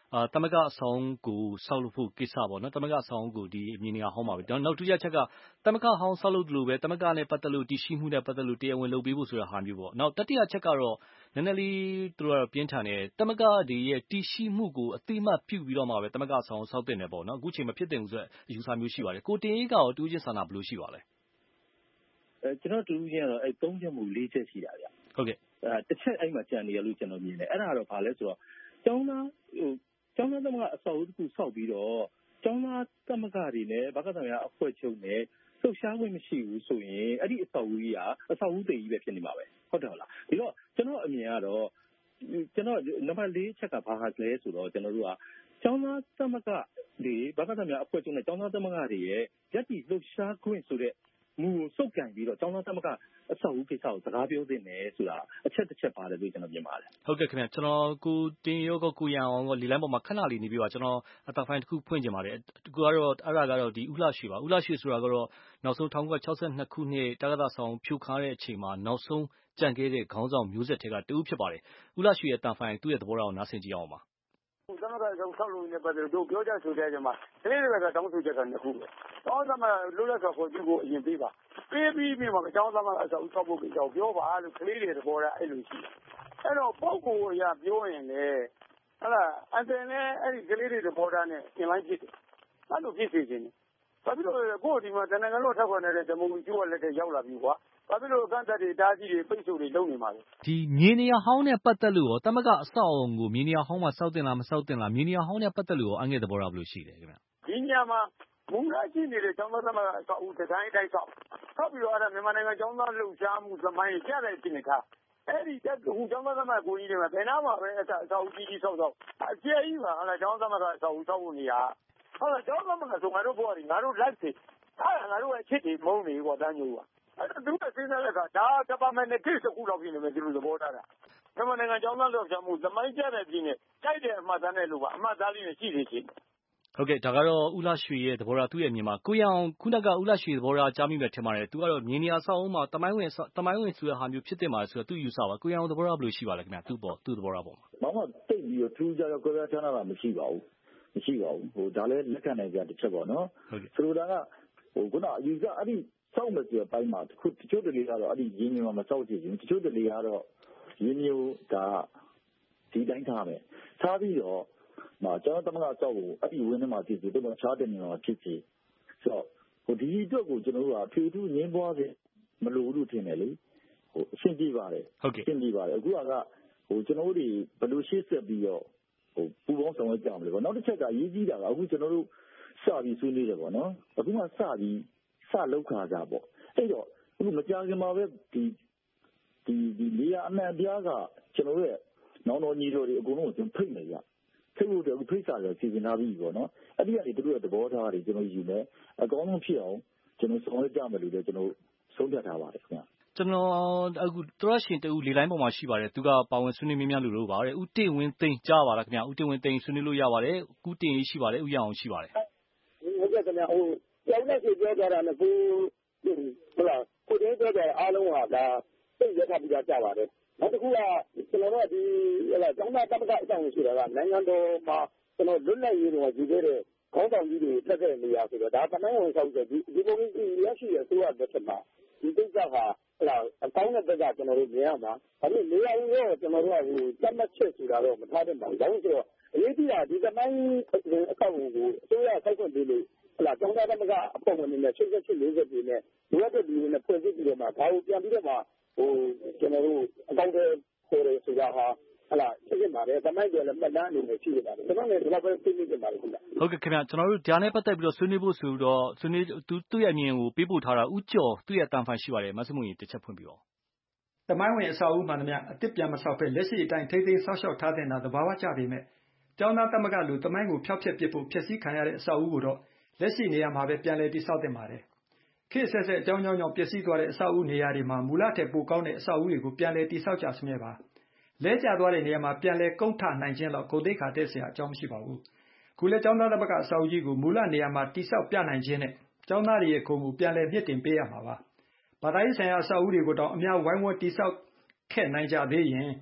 သမဂအဆောင်ကိုဆောက်လုပ်ဖို့ကိစ္စပေါ့နော်သမဂအဆောင်ကိုဒီမြေနေရာဟောင်းပါပဲနောက်ဒုတိယချက်ကသမဂဟောင်းဆောက်လုပ်လို့ပဲသမဂနဲ့ပတ်သက်လို့တည်ရှိမှုနဲ့ပတ်သက်လို့တရားဝင်လုပ်ပေးဖို့ဆိုတာဟာမျိုးပေါ့နောက်တတိယချက်ကတော့နည်းနည်းလေးသူတို့ကတော့ပြင်းထန်တယ်သမဂတွေရဲ့တည်ရှိမှုကိုအတိမတ်ပြုပြီးတော့မှပဲသမဂအဆောင်ဆောက်တင်တယ်ပေါ့နော်အခုချိန်မဖြစ်တင်ဘူးဆိုတဲ့အယူဆမျိုးရှိပါတယ်ကိုတင်အေးကရောတူးချင်းဆန္ဒဘယ်လိုရှိပါလဲကျွန်တော်တူးချင်းကတော့3ချက်မှု4ချက်ရှိတာဗျဟုတ်ကဲ့တစ်ချက်အဲ့မှာကြံနေရလို့ကျွန်တော်မြင်တယ်အဲ့ဒါတော့ဘာလဲဆိုတော့ကျောင်းသားသမဂအဆောက်အဦတစ်ခုဆောက်ပြီးတော့ကျောင်းသားသမဂတွေနဲ့ဗကသများအဖွဲ့ချုပ်နဲ့လှုပ်ရှားခွင့်မရှိဘူးဆိုရင်အဲ့ဒီအဆောက်အဦကြီးကအဆောက်အဦတည်ကြီးပဲဖြစ်နေမှာပဲဟုတ်တယ်ဟုတ်လားဒီတော့ကျွန်တော်အမြင်ကတော့ကျွန်တော်နံပါတ်4ချက်ကဘာဟာလဲဆိုတော့ကျွန်တော်တို့ကကျောင်းသားသမဂတွေဗကသများအဖွဲ့ချုပ်နဲ့ကျောင်းသားသမဂတွေရဲ့ရက်တီလှုပ်ရှားခွင့်ဆိုတဲ့မူကိုစုပ်ကန်ပြီးတော့ကျောင်းသားသမဂအဆောက်အဦကိစ္စကိုစကားပြောသင့်တယ်ဆိုတာအချက်တစ်ချက်ပါတယ်လို့ကျွန်တော်မြင်ပါတယ်ဟုတ်ကဲ့ခင်ဗျကျွန်တော်ကိုတင်ရောကိုရန်အောင်လီလိုင်းပေါ်မှာခဏလေးနေပြီးပါကျွန်တော်အတာဖိုင်တစ်ခုဖွင့်ချင်ပါတယ်ကိုကတော့အဲ့ဒါကတော့ဒီဥလှရွှေပါဥလှရွှေဆိုတာကတော့နောက်ဆုံး1962ခုနှစ်တက္ကသိုလ်ဆောင်ဖြိုခါတဲ့အချိန်မှာနောက်ဆုံးကြံခဲ့တဲ့ခေါင်းဆောင်မျိုးဆက်တွေကတူဖြစ်ပါတယ်ဥလှရွှေရဲ့တာဖိုင်သူ့ရဲ့သဘောထားကိုနားဆင်ကြည့်အောင်ပါသမဂဆောင်ဆောက်လို့နေပါတယ်တို့ပြောကြဆိုတဲ့ကြမှာကလေးတွေကတောင်းဆိုချက်ကနှစ်ခုပဲတောင်းသမလွတ်လပ်စွာခေါ်ကြည့်ဖို့အရင်ပေးပါပေးပြီးမှကျောင်းသမအဆောက်ဆောက်ဖို့ကြောက်ပြောပါလို့ကလေးတွေသဘောထားအဲ့လိုရှိအဲ့တော့ပုံကိုအရာပြောရင်လေဟဲ့လားအတန်နဲ့အဲ့ဒီကလေးတွေသဘောထားနဲ့ပြင်လိုက်ဖြစ်တယ်အဲ့လိုဖြစ်စေခြင်းဘာဖြစ်လို့ကိုယ်ဒီမှာတနင်္ဂနွေထောက်ခံနေတဲ့ဒီမိုကရေစီကလက်ထက်ရောက်လာပြီကွာဘာဖြစ်လို့အခန့်တက်တွေတားကြီးတွေပိတ်ဆို့တွေလုပ်နေမှာလဲဒီမြေနေရာဟောင်းနဲ့ပတ်သက်လို့ရောသမဂအဆောက်အုံကိုမြေနေရာဟောင်းမှာစောက်တင်လားမစောက်တင်လားမြေနေရာဟောင်းနဲ့ပတ်သက်လို့ရောအငဲ့သဘောထားဘယ်လိုရှိလဲခင်ဗျဒီညမှာမူလာရှိနေတဲ့ကျောင်းသားသမဂအဆောက်အဦဒီဇိုင်းတိုင်းဆောက်ပြီးတော့အဲ့ဒါမြန်မာနိုင်ငံကျောင်းသားလှုပ်ရှားမှုသမိုင်းကျတဲ့အခြေအနေထားအဲ့ဒီတက်ဟိုကျောင်းသားသမဂကိုကြီးတွေမှာဘယ်နာမှာပဲအဆောက်အဦကြီးဆောက်အကျယ်ကြီးပါဟဲ့လားကျောင်းသားသမဂအဆောက်အဦဆောက်ဖို့နေရဟုတ်လားကျောင်းသားသမဂဆိုငါတို့ဘောရီငါတို့လိုက်စီအဲ့ဒါငါတို့ရဲ့အချစ်တွေမုန်းနေကွာတန်းညို့ကအဲ့ဒါသူကစဉ်းစားတဲ့အခါဒါတပါမယ်နဲ့ကိစ္စခုလောက်ဖြစ်နေမယ်ဒီလိုသဘောထားတာမြန်မာနိုင်ငံကျောင်းသားလှုပ်ရှားမှုသမိုင်းကျတဲ့ပြည်နဲ့တိုက်တဲ့အမှတ်တမ်းနဲ့လို့ပါအမှတ်သားလေးနဲ့ရှိနေချင်းဟုတ်ကဲ့ဒါကတော့ဥလှရွှေရဲ့သဘောထားသူ့ရဲ့အမြင်မှာကိုရအောင်ခုနကဥလှရွှေသဘောထားကြားမိမယ်ထင်ပါတယ်သူကတော့မြေနေရာဆောက်အောင်မှာတမိုင်းဝင်ဆိုတဲ့ဟာမျိုးဖြစ်တင်ပါတယ်ဆိုတော့သူယူဆပါကိုရအောင်သဘောထားဘယ်လိုရှိပါလဲခင်ဗျသူ့သဘောထားပေါ့ဘာမှတိတ်ပြီးတော့ထူးခြားကြောက်ထားတာမရှိပါဘူးဟိုဒါလည်းလက်ခံနိုင်ကြတစ်ချက်ပေါ့နော်ဆိုလိုတာကဟိုခုနအယူဆအဲ့ဒီစောက်မယ်ဆိုတဲ့အပိုင်းမှာတချို့တလေကတော့အဲ့ဒီရင်းမြစ်မှာမစောက်ကြည့်ဘူးတချို့တလေကတော့ရင်းမျိုးဒါဒီတိုင်းထားမယ်ထားပြီးတော့ကျွန်တော်သမဂဆောက်ကိုအဲ့ဒီဝင်းထဲမှာဖြစ်စီတော့ချားတဲ့နေရာမှာဖြစ်စီဆိုတော့ဟိုဒီအတွက်ကိုကျွန်တော်တို့ကဖြူထူးငင်းပွားစေမလိုဘူးထင်တယ်လေဟိုအရှင်းပြပါတယ်ဟုတ်ကဲ့ရှင်းပြပါတယ်အခုကဟိုကျွန်တော်တို့တွေဘယ်လိုရှေ့ဆက်ပြီးတော့ဟိုပူပေါင်းဆောင်ရွက်ကြမလဲပေါ့နောက်တစ်ချက်ကအရေးကြီးတာကအခုကျွန်တော်တို့စပြီးဆွေးနွေးတယ်ပေါ့နော်အခုမှစလောက်ခါကြပေါ့အဲ့တော့အခုမကြာခင်မှာပဲဒီနေရာအမှန်တရားကကျွန်တော်ရဲ့နောင်တော်ညီတော်တွေအကုန်လုံးကိုကျွန်ဖိတ်နေရဖိတ်ဖို့အတွက်ဖိတ်စာလည်းစီစဉ်ထားပြီးပေါ့နော်အဲ့ဒီကနေတို့ရဲ့သဘောထားတွေကျွန်တော်ယူမယ်အကောင်းဆုံးဖြစ်အောင်ကျွန်တော်ဆောင်ရွက်ကြမယ်လို့လည်းကျွန်တော်ဆုံးဖြတ်ထားပါတယ်ခင်ဗျကျွန်တော်အခုသရရှင်တူလေလိုင်းပေါ်မှာရှိပါတယ်သူကပါဝင်ဆွေးနွေးမြလို့လို့ပါတယ်ဦးတင်ဝင်းသိန်းကြားပါလားခင်ဗျဦးတင်ဝင်းသိန်းဆွေးနွေးလို့ရပါတယ်ဦးတင်ရေးရှိပါတယ်ဦးရအောင်ရှိပါတယ်ဟုတ်ကဲ့ခင်ဗျဟိုကျောင်းနဲ့ပြောကြတာလည်းဟုတ်လားကိုတင်းပြောကြတဲ့အားလုံးဟာဒါသိရထားပြီးကြပါတယ်နောက်တစ်ခုကကျွန်တော်တို့ဒီဟလာကျောင်းသားသမဂ္ဂအကြောင်းဆိုတာကနိုင်ငံတော်မှာကျွန်တော်လွတ်လပ်ရေးတွေယူခဲ့တဲ့ခေါင်းဆောင်ကြီးတွေတက်တဲ့နေရာဆိုတော့ဒါတမိုင်းဝင်ဆောင်တဲ့ဒီလိုမျိုးရရှိရဆိုရတဲ့ချက်မှာဒီကိစ္စဟာဟလာအကောင်းတဲ့ဘက်ကကျွန်တော်တို့မြင်ရမှာဒါပေမဲ့နေရာကြီးရောကျွန်တော်တို့ကဟိုတတ်မှတ်ချက်ဆိုတာတော့မထားတဲ့ပါဘူးဒါလို့ဆိုတော့အရေးကြီးတာဒီတမိုင်းအကောင့်ကိုအစိုးရဆောက်ခွင့်ပေးလို့ဟလာကျောင်းသားသမဂ္ဂအဖွဲ့ဝင်တွေနဲ့88 40ပြည်နဲ့လိုအပ်တဲ့လူတွေနဲ့ဖွဲ့စည်းပြီးတော့မှဒါကိုပြန်ပြီးတော့မှဟိုကျွန်တော်တို့အကောင့်တွေပေါ်ရဆိုတာဟာဟလာဖြစ်ပါတယ်တမိုင်းတွေလည်းမှတ်တမ်းအနေနဲ့ရှိနေပါတယ်ကျွန်တော်လည်းဒီလောက်ပဲသိနေကြပါတယ်ခင်ဗျဟုတ်ကဲ့ခင်ဗျကျွန်တော်တို့ဒါနဲ့ပတ်သက်ပြီးတော့ဆွေးနွေးဖို့ဆိုတော့ဆွေးနွေးသူ့ရဲ့အမြင်ကိုပေးပို့ထားတာဦးကျော်သူ့ရဲ့တန်ဖိုင်ရှိပါတယ်မဆမှုရင်တစ်ချက်ဖွင့်ပြီးတော့တမိုင်းဝင်အဆောက်အဦမှန်သမျှအစ်စ်ပြန်မဆောက်ဖက်လက်ရှိအတိုင်းထိသိမ်းဆောက်ရှောက်ထားတဲ့နာသဘာဝကျပေမဲ့ကျောင်းသားသမဂ္ဂလူတမိုင်းကိုဖျောက်ဖျက်ပစ်ဖို့ဖျက်ဆီးခံရတဲ့အဆောက်အဦကိုတော့လက်ရှိနေရာမှာပဲပြန်လည်တည်ဆောက်တင်ပါတယ်ခေတ်ဆက်ဆက်အကြောင်းကြောင့်ပျက်စီးသွားတဲ့အဆောက်အဦနေရာတွေမှာမူလထက်ပိုကောင်းတဲ့အဆောက်အဦတွေကိုပြန်လည်တည်ဆောက်ကြစမြဲပါလဲကျသွားတဲ့နေရာမှာပြန်လည်ကုန်းထနိုင်ခြင်းတော့ဂုဏ်သိက္ခာတက်เสียအကြောင်းမရှိပါဘူးခုလဲကျောင်းသားသမဂ္ဂအဆောက်အဦကြီးကိုမူလနေရာမှာတည်ဆောက်ပြနိုင်ခြင်းနဲ့ကျောင်းသားတွေရဲ့ဂုဏ်ကိုပြန်လည်မြင့်တင်ပေးရမှာပါဘာသာရေးဆိုင်ရာအဆောက်အဦတွေကိုတော့အများဝိုင်းဝန်းတည်ဆောက်ခဲ့နိုင်ကြသေးရင်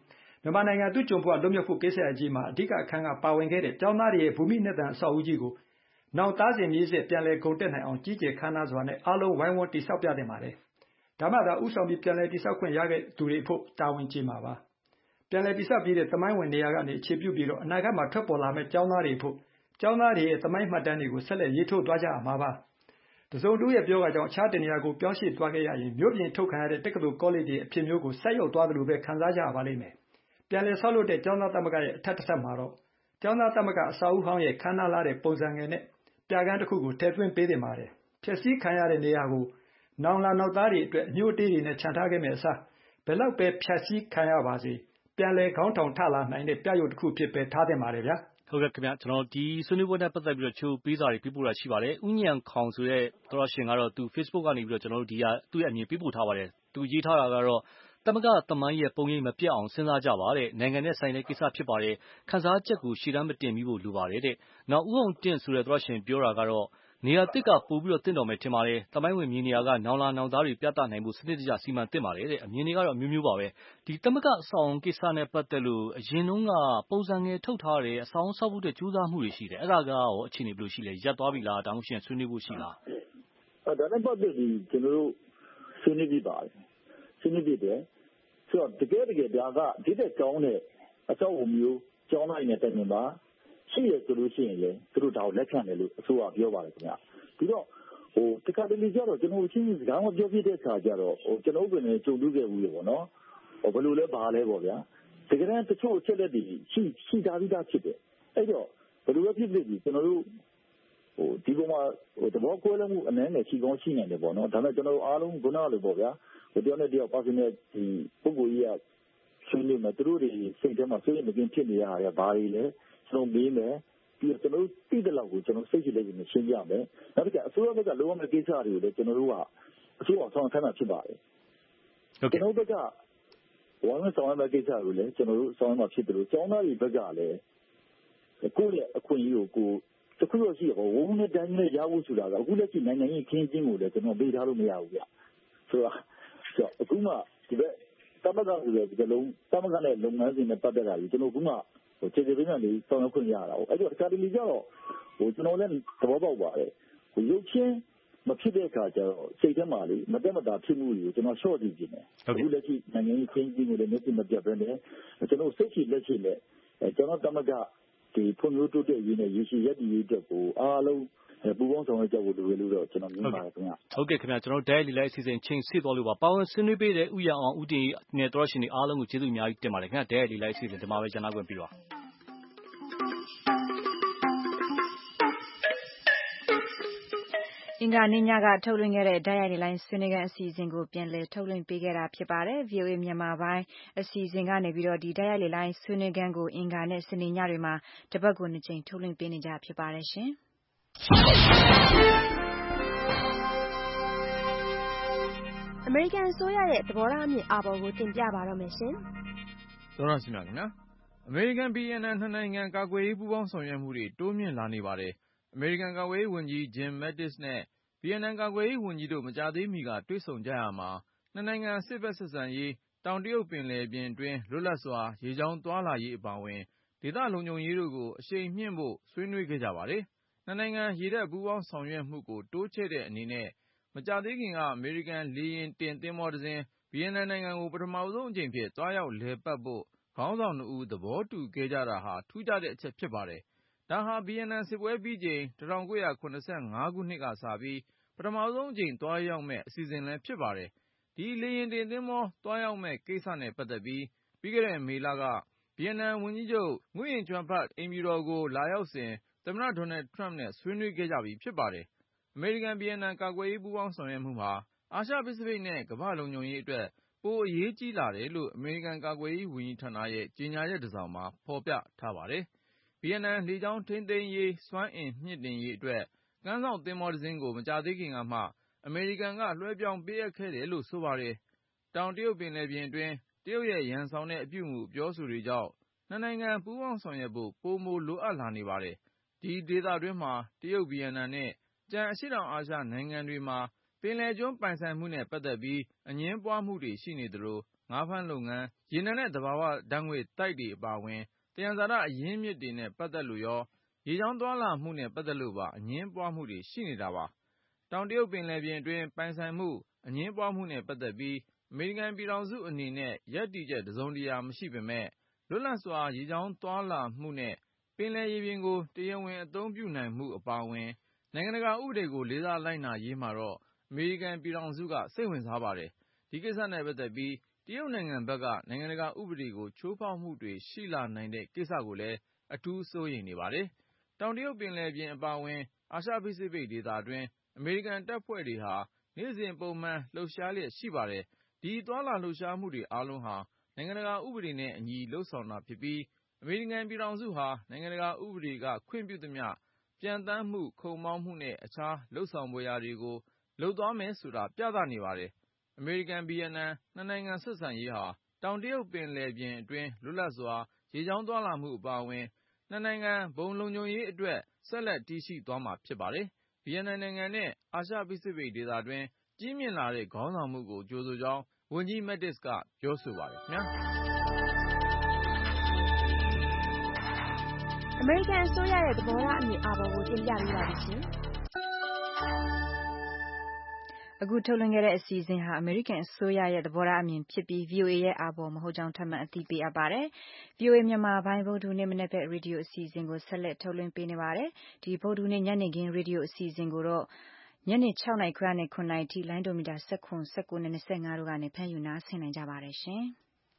မြန်မာနိုင်ငံသူ့ကျွန်ဘဝလွတ်မြောက်ဖို့ကိစ္စအကြီးမှာအဓိကအခန်းကပါဝင်ခဲ့တဲ့ကျောင်းသားတွေရဲ့ဘူမိနှစ်တန်အဆောက်အဦကြီးကိုနောက်သားစဉ်မြေးဆက်ပြန်လည်ဂုဏ်တက်နိုင်အောင်ကြီးကျယ်ခမ်းနားစွာနဲ့အားလုံးဝိုင်းဝန်းတည်ဆောက်ပြသင့်ပါတယ်။ဒါမှသာဥဆောင်ပြီးပြန်လည်တည်ဆောက်ခွင့်ရခဲ့သူတွေဖို့တာဝန်ကြီးမှာပါ။ပြန်လည်တည်ဆောက်ပြီးတဲ့သမိုင်းဝင်နေရာကနေအခြေပြုပြီးတော့အနာဂတ်မှာထွက်ပေါ်လာမယ့်ကျောင်းသားတွေဖို့ကျောင်းသားတွေရဲ့သမိုင်းမှတ်တမ်းတွေကိုဆက်လက်ရေးထိုးသွားကြရမှာပါ။တစုံတူရဲ့ပြောကကြောင့်အခြားတနေရာကိုပြောင်းရွှေ့သွားခဲ့ရရင်မြို့ပြင်ထုတ်ခံရတဲ့တက္ကသိုလ်ကောလိပ်တွေအဖြစ်မျိုးကိုဆက်ရောက်သွားသလိုပဲခံစားကြရပါလိမ့်မယ်။ပြန်လည်ဆောက်လုပ်တဲ့ကျောင်းသားသမဂ္ဂရဲ့အထက်တစ်ဆက်မှာတော့ကျောင်းသားသမဂ္ဂအစာအုပ်ဟောင်းရဲ့ခမ်းနားလာတဲ့ပုံစံငယ်နဲ့ပြကန်းတစ်ခုကိုထည့်သွင်းပေးသင့်ပါတယ်။ဖြည့်ဆည်းခံရတဲ့နေရာကိုနောင်လာနောက်သားတွေအတွက်အညှို့အတေးတွေနဲ့ခြံထားခဲ့မယ့်အစားဘယ်လောက်ပဲဖြည့်ဆည်းခံရပါစေပြန်လည်ခေါင်းထောင်ထလာနိုင်တဲ့ပြရုပ်တစ်ခုဖြစ်ပဲထားသင့်ပါတယ်ဗျာ။ဟုတ်ကဲ့ခင်ဗျကျွန်တော်ဒီဆွေးနွေးပွဲနဲ့ပတ်သက်ပြီးတော့ချိုးပေးစာတွေပြပို့တာရှိပါတယ်။ဦးညံခေါင်ဆိုတဲ့သောရရှင်ကတော့သူ Facebook ကနေပြီးတော့ကျွန်တော်တို့ဒီကသူ့ရဲ့အမြင်ပြပို့ထားပါတယ်။သူရေးထားတာကတော့သမဂသမိုင်းရဲ့ပုံရိပ်မပြတ်အောင်စဉ်းစားကြပါတဲ့နိုင်ငံနဲ့ဆိုင်တဲ့ကိစ္စဖြစ်ပါတယ်ခန်းစားချက်ကိုရှေ့တန်းမတင်ပြီးဖို့လိုပါတယ်တဲ့နောက်ဦးအောင်တင့်ဆိုတဲ့သောရရှင်ပြောတာကတော့နေရာတစ်ကပို့ပြီးတော့တင့်တော်မယ်ထင်ပါတယ်သမိုင်းဝင်မြေနေရာကနောင်လာနောင်သားတွေပြသနိုင်ဖို့စနစ်တကျစီမံသင့်ပါတယ်တဲ့အမြင်တွေကတော့မျိုးမျိုးပါပဲဒီသမဂအဆောင်ကိစ္စနဲ့ပတ်သက်လို့အရင်တုန်းကပုံစံငယ်ထုတ်ထားတယ်အဆောင်ဆောက်ဖို့တဲ့ကြိုးစားမှုတွေရှိတယ်အဲ့ဒါကရောအခြေအနေဘယ်လိုရှိလဲရပ်သွားပြီလားတောင်းရှင်ဆွေးနွေးဖို့ရှိလားဒါနဲ့ပတ်သက်ပြီးကျွန်တော်တို့ဆွေးနွေးပြပါတယ်ဆွေးနွေးပြတယ်ဆိုတော့တကယ်ဒါကဒီတဲ့ကောင်းတဲ့အဆောက်အဦမျိုးကျောင်းလိုက်နေတဲ့နေမှာရှိရဆိုလို့ရှိရင်လေသူတို့ဒါကိုလက်ခံတယ်လို့အစိုးရပြောပါတယ်ခင်ဗျပြီးတော့တခါတလေကျတော့ကျွန်တော်ချင်းစကားမပြောပြတဲ့ခါကျတော့ကျွန်တော်ပြန်နေကြုံတွေ့ခဲ့ဘူးလေပေါ့နော်ဘယ်လိုလဲဘာလဲပေါ့ဗျာတကယ်တမ်းတချို့အချက်လက်တွေရှိသားပြီးသားဖြစ်တယ်အဲ့တော့ဘယ်လိုပဲဖြစ်ဖြစ်ကျွန်တော်တို့ဒီပေါ်မှာသဘောကွဲလွဲမှုအနည်းငယ်ရှိကောင်းရှိနိုင်တယ်ပေါ့နော်ဒါပေမဲ့ကျွန်တော်တို့အားလုံးခုနကလိုပေါ့ဗျာတယောက်နဲ့တယောက် personal ဒီပုဂ္ဂိုလ်ကြီးကဆွေးနွေးမယ်သူတို့တွေစိတ်ထဲမှာဆွေးနွေးမကင်းဖြစ်နေရတာဘာတွေလဲကျွန်တော်မေးမယ်ပြီးတော့ကျွန်တော်သိတဲ့လောက်ကိုကျွန်တော်စိတ်ရှိလက်ရှိနဲ့ရှင်းပြမယ်နောက်တစ်ခါအစိုးရဘက်ကလိုအပ်တဲ့ကိစ္စတွေကိုလည်းကျွန်တော်တို့ကအစိုးရဆောင်ဆန်းတာဖြစ်ပါတယ်ကျွန်တော်ဘက်ကဝမ်းဆောင်ရမယ့်ကိစ္စကိုလည်းကျွန်တော်တို့ဆောင်ရမှာဖြစ်တယ်လို့ကျောင်းသားတွေဘက်ကလည်းကိုယ့်ရဲ့အခွင့်အရေးကိုတခုတော့ရှိရောဝုန်းနဲ့တန်းနဲ့ရဖို့ဆိုတာကအခုလက်ရှိနိုင်ငံရေးခင်းကျင်းကိုလည်းကျွန်တော်ပေးထားလို့မရဘူးဗျဆိုတော့အခုမှဒီဘက်တမကဆိုတဲ့ဒီလုံးတမကနဲ့လုပ်ငန်းစဉ်နဲ့ပတ်သက်တာကြီးကျွန်တော်အခုမှခြေခြေပင်းနဲ့ဆောင်ရွက်ခွင့်ရတာ။အဲ့တော့တခါတလေကျတော့ကျွန်တော်လည်းသဘောပေါက်ပါတယ်။ရုပ်ချင်းမဖြစ်တဲ့အခါကျတော့စိတ်ထဲမှာလေမတက်မတာဖြစ်မှုတွေကိုကျွန်တော်ရှော့ကြည့်နေတယ်။အခုလက်ရှိနိုင်ငံရေးခင်းကျင်းကိုလည်းမျက်စိမပြတ်ပဲနဲ့ကျွန်တော်စိတ်ရှိလက်ရှိနဲ့ကျွန်တော်တမကဒီဖွံ့ဖြိုးတိုးတက်ရေးနဲ့ရရှိရက်တည်ရေးအတွက်ကိုအားလုံးပူပေါင်းဆောင်ရွက်ကြဖို့လိုရလို့တော့ကျွန်တော်မြင်ပါတယ်ခင်ဗျ။ဟုတ်ကဲ့ခင်ဗျကျွန်တော်ဒိုင်လီလိုက်အစီအစဉ်ချိန်ဆသွားလို့ပါဝင်ဆွေးနွေးပေးတဲ့ဥယျာဉ်အောင်ဦးတင်နဲ့သောရရှင်တွေအားလုံးကိုကျေးဇူးအများကြီးတင်ပါတယ်ခင်ဗျဒိုင်လီလိုက်အစီအစဉ်ဒီမှာပဲကျန်ခွင့်ပြုပါအင်္ဂါနေ့ညကထုတ်လွှင့်ခဲ့တဲ့ဓာတ်ရိုက်လိုင်းဆွေးနွေးခန်းအစီအစဉ်ကိုပြန်လည်ထုတ်လွှင့်ပေးခဲ့တာဖြစ်ပါတယ်။ VOA မြန်မာပိုင်းအစီအစဉ်ကနေပြီးတော့ဒီဓာတ်ရိုက်လိုင်းဆွေးနွေးခန်းကိုအင်္ဂါနဲ့စနေညတွေမှာတစ်ပတ်ကို2ကြိမ်ထုတ်လွှင့်ပေးနေကြဖြစ်ပါတယ်ရှင်။အမေရိကန်အစိုးရရဲ့သဘောထားအမြင်အာဘော်ကိုတင်ပြပါတော့မယ်ရှင်။သောရရှိမြခင်ဗျာ။အမေရိကန်ပြည်အန်နှစ်နိုင်ငံကာကွယ်ရေးပူးပေါင်းဆောင်ရွက်မှုတွေတိုးမြင့်လာနေပါတယ်။အမေရိကန်ကာကွယ်ရေးဝန်ကြီး Jim Mattis နဲ့ဗီယက်နမ်ကာကွယ်ရေးဝန်ကြီးတို့မကြာသေးမီကတွေ့ဆုံကြရာမှာနှစ်နိုင်ငံစစ်ဘက်ဆက်ဆံရေးတောင်တရုတ်ပင်လယ်ပြင်တွင်းလွတ်လပ်စွာရေကြောင်းသွားလာရေးအပါအဝင်ဒေသလုံခြုံရေးတို့ကိုအရှိန်မြှင့်ဖို့ဆွေးနွေးခဲ့ကြပါတယ်။နှစ်နိုင်ငံရေတပ်ပူးပေါင်းဆောင်ရွက်မှုကိုတိုးချဲ့တဲ့အနေနဲ့မကြာသေးခင်ကအမေရိကန်လေယာဉ်တင်သင်္ဘောတစ်စင်းဗီယက်နမ်နိုင်ငံကိုပထမဆုံးအကြိမ်ဖြစ်သွားရောက်လည်ပတ်ဖို့ခေါင်းဆောင်2ဦးသဘောတူခဲ့ကြတာဟာထူးခြားတဲ့အချက်ဖြစ်ပါတယ်။ဒါဟာဗီယက်နမ်စစ်ပွဲပြီးချိန်1985ခုနှစ်ကစပြီးပထမဆုံးအကြိမ်သွားရောက်မဲ့အစီအစဉ်လည်းဖြစ်ပါတယ်။ဒီလေယာဉ်တင်သင်္ဘောသွားရောက်မဲ့ကိစ္စနဲ့ပတ်သက်ပြီးပြီးခဲ့တဲ့မေလကဗီယက်နမ်ဝန်ကြီးချုပ်ငွေ့အင်ချွမ်ဖတ်အိမ်ဖြူတော်ကိုလာရောက်စဉ်သမ္မတဒေါ်နယ်ထရမ့်နဲ့ဆွေးနွေးခဲ့ကြပြီးဖြစ်ပါတယ်။အမေရိကန်ဗီယက်နမ်ကာကွယ်ရေးပူးပေါင်းဆောင်ရွက်မှုဟာအာရှပစိဖိတ်နဲ့ကမ္ဘာ့လုံခြုံရေးအတွက်ပိုအရေးကြီးလာတယ်လို့အမေရိကန်ကာကွယ်ရေးဝန်ကြီးဌာနရဲ့ကြေညာချက်တစ်စောင်မှာဖော်ပြထားပါတယ်။ဗီယက်နမ်လေကြောင်းထိန်းသိမ်းရေးစွမ်းအင်မြှင့်တင်ရေးအတွက်ကမ်းစောင့်သင်္ဘောတစ်စင်းကိုမကြာသေးခင်ကမှအမေရိကန်ကလွှဲပြောင်းပေးအပ်ခဲ့တယ်လို့ဆိုပါတယ်။တောင်တရုတ်ပင်လယ်ပြင်အတွင်းတရုတ်ရဲ့ရန်ဆောင်တဲ့အပြုအမူအပြောဆိုတွေကြောင့်နှစ်နိုင်ငံပူးပေါင်းဆောင်ရွက်ဖို့ပိုမိုလိုအပ်လာနေပါတယ်။ဒီဒေသတွင်းမှာတရုတ်ဗီယက်နမ်နဲ့ကျန်အရှေ့တောင်အာရှနိုင်ငံတွေမှာပင်လယ်ကျွန်းပိုင်ဆိုင်မှုနဲ့ပတ်သက်ပြီးအငြင်းပွားမှုတွေရှိနေသလိုငါးဖမ်းလုပ်ငန်း၊ရေနံနဲ့သဘာဝဓာတ်ငွေ့သိုက်တွေအပါအဝင်သယံဇာတအရင်းအမြစ်တွေနဲ့ပတ်သက်လို့ရောရေကြောင်းသွားလာမှုနဲ့ပတ်သက်လို့ပါအငြင်းပွားမှုတွေရှိနေတာပါ။တောင်တရုတ်ပင်လယ်ပြင်အတွင်းပိုင်ဆိုင်မှုအငြင်းပွားမှုနဲ့ပတ်သက်ပြီးအမေရိကန်ပြည်ထောင်စုအနေနဲ့ရပ်တည်ချက်တစ်စုံတစ်ရာမရှိပေမဲ့လွတ်လပ်စွာရေကြောင်းသွားလာမှုနဲ့ပင်လယ်ရေပြင်ကိုတရားဝင်အသုံးပြုနိုင်မှုအပါအဝင်နိုင်ငံတကာဥပဒေကိုလေးစားလိုက်နာရေးမှာတော့အမေရိကန်ပြည်ထောင်စုကစိတ်ဝင်စားပါတယ်။ဒီကိစ္စနဲ့ပတ်သက်ပြီးတရုတ်နိုင်ငံဘက်ကနိုင်ငံတကာဥပဒေကိုချိုးဖောက်မှုတွေရှိလာနိုင်တဲ့ကိစ္စကိုလည်းအထူးစိုးရိမ်နေပါတယ်။တောင်တရုတ်ပင်လယ်ပြင်အပါအဝင်အာရှပစိဖိတ်ဒေသတွင်းအမေရိကန်တပ်ဖွဲ့တွေဟာနေ့စဉ်ပုံမှန်လှုပ်ရှားလျက်ရှိပါတယ်။ဒီသွားလာလှုပ်ရှားမှုတွေအားလုံးဟာနိုင်ငံတကာဥပဒေနဲ့အညီလှုပ်ဆောင်တာဖြစ်ပြီးအမေရိကန်ပြည်ထောင်စုဟာနိုင်ငံတကာဥပဒေကခွင့်ပြုသမျှပြန့်သန်းမှုခုံမောင်းမှုနဲ့အခြားလှုပ်ဆောင်ဖွယ်ရာတွေကိုလုပ်သွားမယ်ဆိုတာပြသနေပါတယ်။အမေရိကန်ဗီယက်နမ်နှစ်နိုင်ငံဆက်ဆံရေးဟာတောင်တရုတ်ပင်လယ်ပြင်အတွင်းလွတ်လပ်စွာရေကြောင်းသွားလာမှုအပါအဝင်နှစ်နိုင်ငံဘုံလုံခြုံရေးအတွက်ဆက်လက်တည်ရှိသွားမှာဖြစ်ပါတယ်။ဗီယက်နမ်နိုင်ငံနဲ့အာရှပစိဖိတ်ဒေသတွင်းကြီးမြင့်လာတဲ့ခေါင်းဆောင်မှုကိုကြိုဆိုကြောင်းဝန်ကြီးမက်တစ်စ်ကပြောဆိုပါတယ်ခင်ဗျာ။အမေရိကန်အစိုးရရဲ့သဘောထားအမြင်အာဘော်ကိုတင်ပြပေးပါမယ်ရှင်။အခုထုတ်လွှင့်ခဲ့တဲ့အစီအစဉ်ဟာအမေရိကန်အစိုးရရဲ့သဘောထားအမြင်ဖြစ်ပြီး VOA ရဲ့အာဘော်မဟုတ်ကြောင်းထပ်မံအသိပေးအပ်ပါတယ်။ VOA မြန်မာပိုင်းဗုဒ္ဓဟူးနေ့မနက်ဘက်ရေဒီယိုအစီအစဉ်ကိုဆက်လက်ထုတ်လွှင့်ပေးနေပါတယ်။ဒီဗုဒ္ဓဟူးနေ့ညနေခင်းရေဒီယိုအစီအစဉ်ကိုတော့ညနေ6:00 နာရီခွဲနဲ့9:00 နာရီထိလိုင်းဒိုမီတာ19, 19 နဲ့ 25တို့ကနေဖမ်းယူနားဆင်နိုင်ကြပါတယ်ရှင်။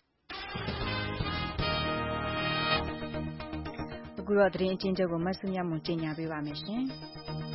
အခုတော့သတင်းအကျဉ်းချုပ်ကိုမဆုမြတ်မွန်တင်ပြပေးပါမယ်ရှင်။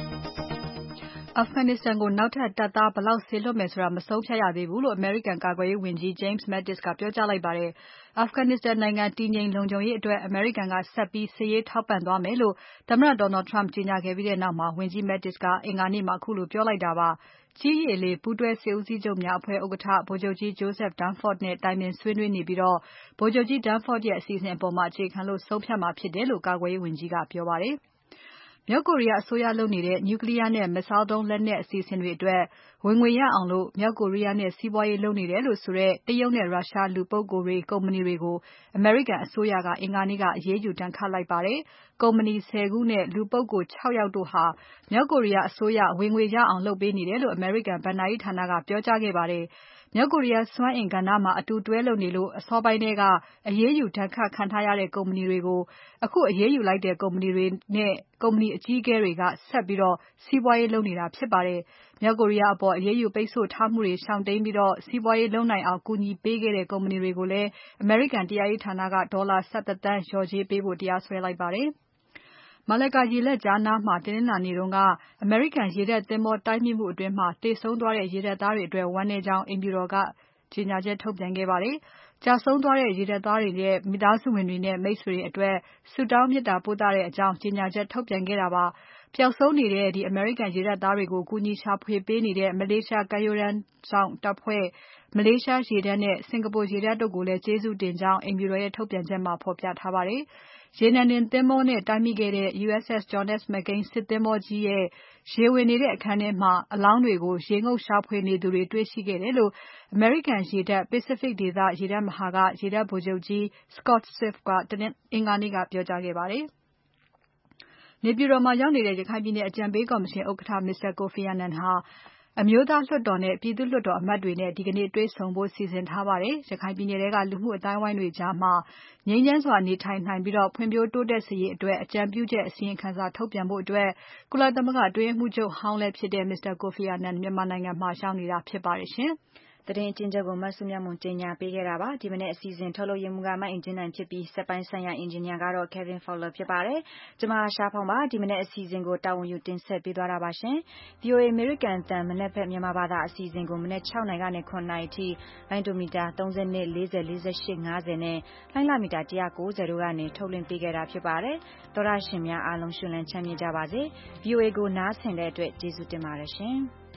Afghanistan ကိုနောက်ထပ်တပ်သားဘယ်လောက်စေလွှတ်မယ်ဆိုတာမဆုံးဖြတ်ရသေးဘူးလို့ American ကာကွယ်ရေးဝန်ကြီး James Mattis ကပြောကြားလိုက်ပါတယ်။ Afghanistan နိုင်ငံတည်ငြိမ်လုံခြုံရေးအတွက် American ကဆက်ပြီးစစ်ရေးထောက်ပံ့သွားမယ်လို့သမ္မတ Donald Trump ကြေညာခဲ့ပြီးနောက်ဝန်ကြီး Mattis ကအင်္ဂါနေ့မှာခုလိုပြောလိုက်တာပါ။ ကြည်း၊ ရေ၊ လေ ပူးတွဲစစ်ဦးစီးချုပ်များအဖွဲ့ဥက္ကဋ္ဌ ဗိုလ်ချုပ်ကြီး Joseph Dunford နဲ့တိုင်ပင်ဆွေးနွေးနေပြီးဗိုလ်ချုပ်ကြီး Dunford ရဲ့အစီအစဉ်အပေါ်အခြေခံလို့ဆုံးဖြတ်မှာဖြစ်တယ်လို့ကာကွယ်ရေးဝန်ကြီးကပြောပါတယ်။ မြောက်ကိုရီးယားအစိုးရလုပ်နေတဲ့ Nuclear နဲ့ Missile ဒုံးလက်နက်အစီအစဉ်တွေအတွက်ဝင်ငွေရအောင်မြောက်ကိုရီးယားနဲ့စီးပွားရေးလုပ်နေတယ်လို့ဆိုတဲ့တရုတ်နဲ့ရုရှားလူပုဂ္ဂိုလ်တွေကုမ္ပဏီတွေကိုအမေရိကန်အစိုးရကအင်္ဂါနေ့ကအရေးယူဒဏ်ခတ်လိုက်ပါတယ်။ကုမ္ပဏီ10ခုနဲ့လူပုဂ္ဂိုလ်6ယောက်တို့ဟာမြောက်ကိုရီးယားအစိုးရဝင်ငွေရအောင်လုပ်ပေးနေတယ်လို့အမေရိကန်ဘဏ္ဍာရေးဌာနကပြောကြားခဲ့ပါတယ်။မြောက်ကိုရီးယားစွမ်းအင်ကဏ္ဍမှာအတူတွဲလုပ်နေလို့အစောပိုင်းထဲကအရေးယူဒဏ်ခတ်ခံထားရတဲ့ကုမ္ပဏီတွေကိုအခုအရေးယူလိုက်တဲ့ကုမ္ပဏီတွေနဲ့ကုမ္ပဏီအကြီးအကဲတွေကဆက်ပြီးစီးပွားရေးလုပ်နေတာဖြစ်ပါတယ်။မြောက်ကိုရီးယားအပေါ်အရေးယူပိတ်ဆို့ထားမှုတွေရှောင်တိမ်းပြီးစီးပွားရေးလုပ်နိုင်အောင်ကူညီပေးခဲ့တဲ့ကုမ္ပဏီတွေကိုလည်းအမေရိကန်တရားရေးဌာနကဒေါ်လာ11သန်းလျော်ကြေးပေးဖို့တရားစွဲလိုက်ပါတယ်။ Malacca ရေလက်ကြားနားမှာတနင်္လာနေ့တုန်းကအမေရိကန်ရေတပ်သင်္ဘောတိုက်မိမှုအတွင်းသေဆုံးသွားတဲ့ရေတပ်သားတွေအတွက်ဝမ်းနည်းကြောင်းအိမ်ဖြူတော်ကကြေညာချက်ထုတ်ပြန်ခဲ့ပါတယ်။ကျဆုံးသွားတဲ့ရေတပ်သားတွေရဲ့မိသားစုဝင်တွေနဲ့မိတ်ဆွေတွေအတွက်ဆုတောင်းမေတ္တာပို့သတဲ့အကြောင်းကြေညာချက်ထုတ်ပြန်ခဲ့တာပါ။ပျောက်ဆုံးနေတဲ့အမေရိကန်ရေတပ်သားတွေကိုကူညီရှာဖွေပေးနေတဲ့မလေးရှားကမ်းရိုးတန်းစောင့်တပ်ဖွဲ့၊မလေးရှားရေတပ်နဲ့စင်္ကာပူရေတပ်တို့ကိုလည်းကျေးဇူးတင်ကြောင်းအိမ်ဖြူတော်ရဲ့ထုတ်ပြန်ချက်မှာဖော်ပြထားပါတယ်။ရေနံတင်သင်္ဘောနဲ့တိုက်မိခဲ့တဲ့ USS John S. McCain စစ်သင်္ဘောကြီးရဲ့ရေဝင်နေတဲ့အခန်းထဲမှာအလောင်းတွေကိုရေငုပ်ရှာဖွေနေသူတွေတွေ့ရှိခဲ့တယ်လို့အမေရိကန်ရေတပ် Pacific ဒေသရေတပ်မဟာကရေတပ်ဗိုလ်ချုပ်ကြီး Scott Swift ကအင်္ဂါနေ့ကပြောကြားခဲ့ပါတယ်။နေပြည်တော်မှာရောက်နေတဲ့ရခိုင်ပြည်နယ်အကြံပေးကော်မရှင်ဥက္ကဋ္ဌ Mr. Kofi Annan ဟာအမျိုးသားလွှတ်တော်နဲ့ပြည်သူ့လွှတ်တော်အမတ်တွေနဲ့ဒီကနေ့တွေ့ဆုံဖို့စီစဉ်ထားပါတယ်။ရခိုင်ပြည်နယ်ထဲကလူမှုအသိုင်းအဝိုင်းတွေကြားမှာငြိမ်းချမ်းစွာနေထိုင်နိုင်ပြီးဖွံ့ဖြိုးတိုးတက်စေရေးအတွက်အကြံပြုချက်အစီရင်ခံစာထုတ်ပြန်ဖို့ကုလသမဂ္ဂအတွင်းရေးမှူးချုပ်ဟောင်းလည်းဖြစ်တဲ့ Mr. Kofi Annan မြန်မာနိုင်ငံမှာရောက်နေတာဖြစ်ပါတယ်ရှင်။သတင်းအကျဉ်းချုပ်ကိုမဆုမြတ်မွန်တင်ပြပေးခဲ့တာပါ။ဒီမနေ့အစီအစဉ်ထုတ်လုပ်ရမှုကမအင်ဂျင်နိုင်ဖြစ်ပြီးစက်ပိုင်းဆိုင်ရာအင်ဂျင်နီယာကတော့ Kevin Fowler ဖြစ်ပါတယ်။ကျွန်မရှားဖောင်းပါဒီမနေ့အစီအစဉ်ကိုတာဝန်ယူတင်ဆက်ပေးသွားတာပါရှင်။ VOA American အသံမနက်ဖက်မြန်မာဘာသာအစီအစဉ်ကိုမနေ့6နာရီကနေ9နာရီထိလိုင်းဒိုမီတာ32 40 48 50နဲ့လိုင်းလာမီတာ190တို့ကနေထုတ်လွှင့်ပေးခဲ့တာဖြစ်ပါတယ်။သောရရှင်များအားလုံးရှင်လန်းချမ်းမြေ့ကြပါစေ။ VOA ကိုနားဆင်တဲ့အတွက်ကျေးဇူးတင်ပါတယ်ရှင်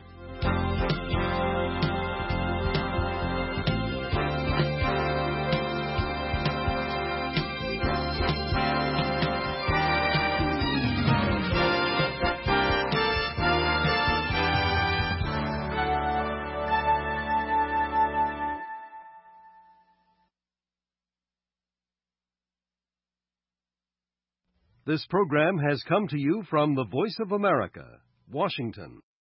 ။ This program has come to you from the Voice of America, Washington.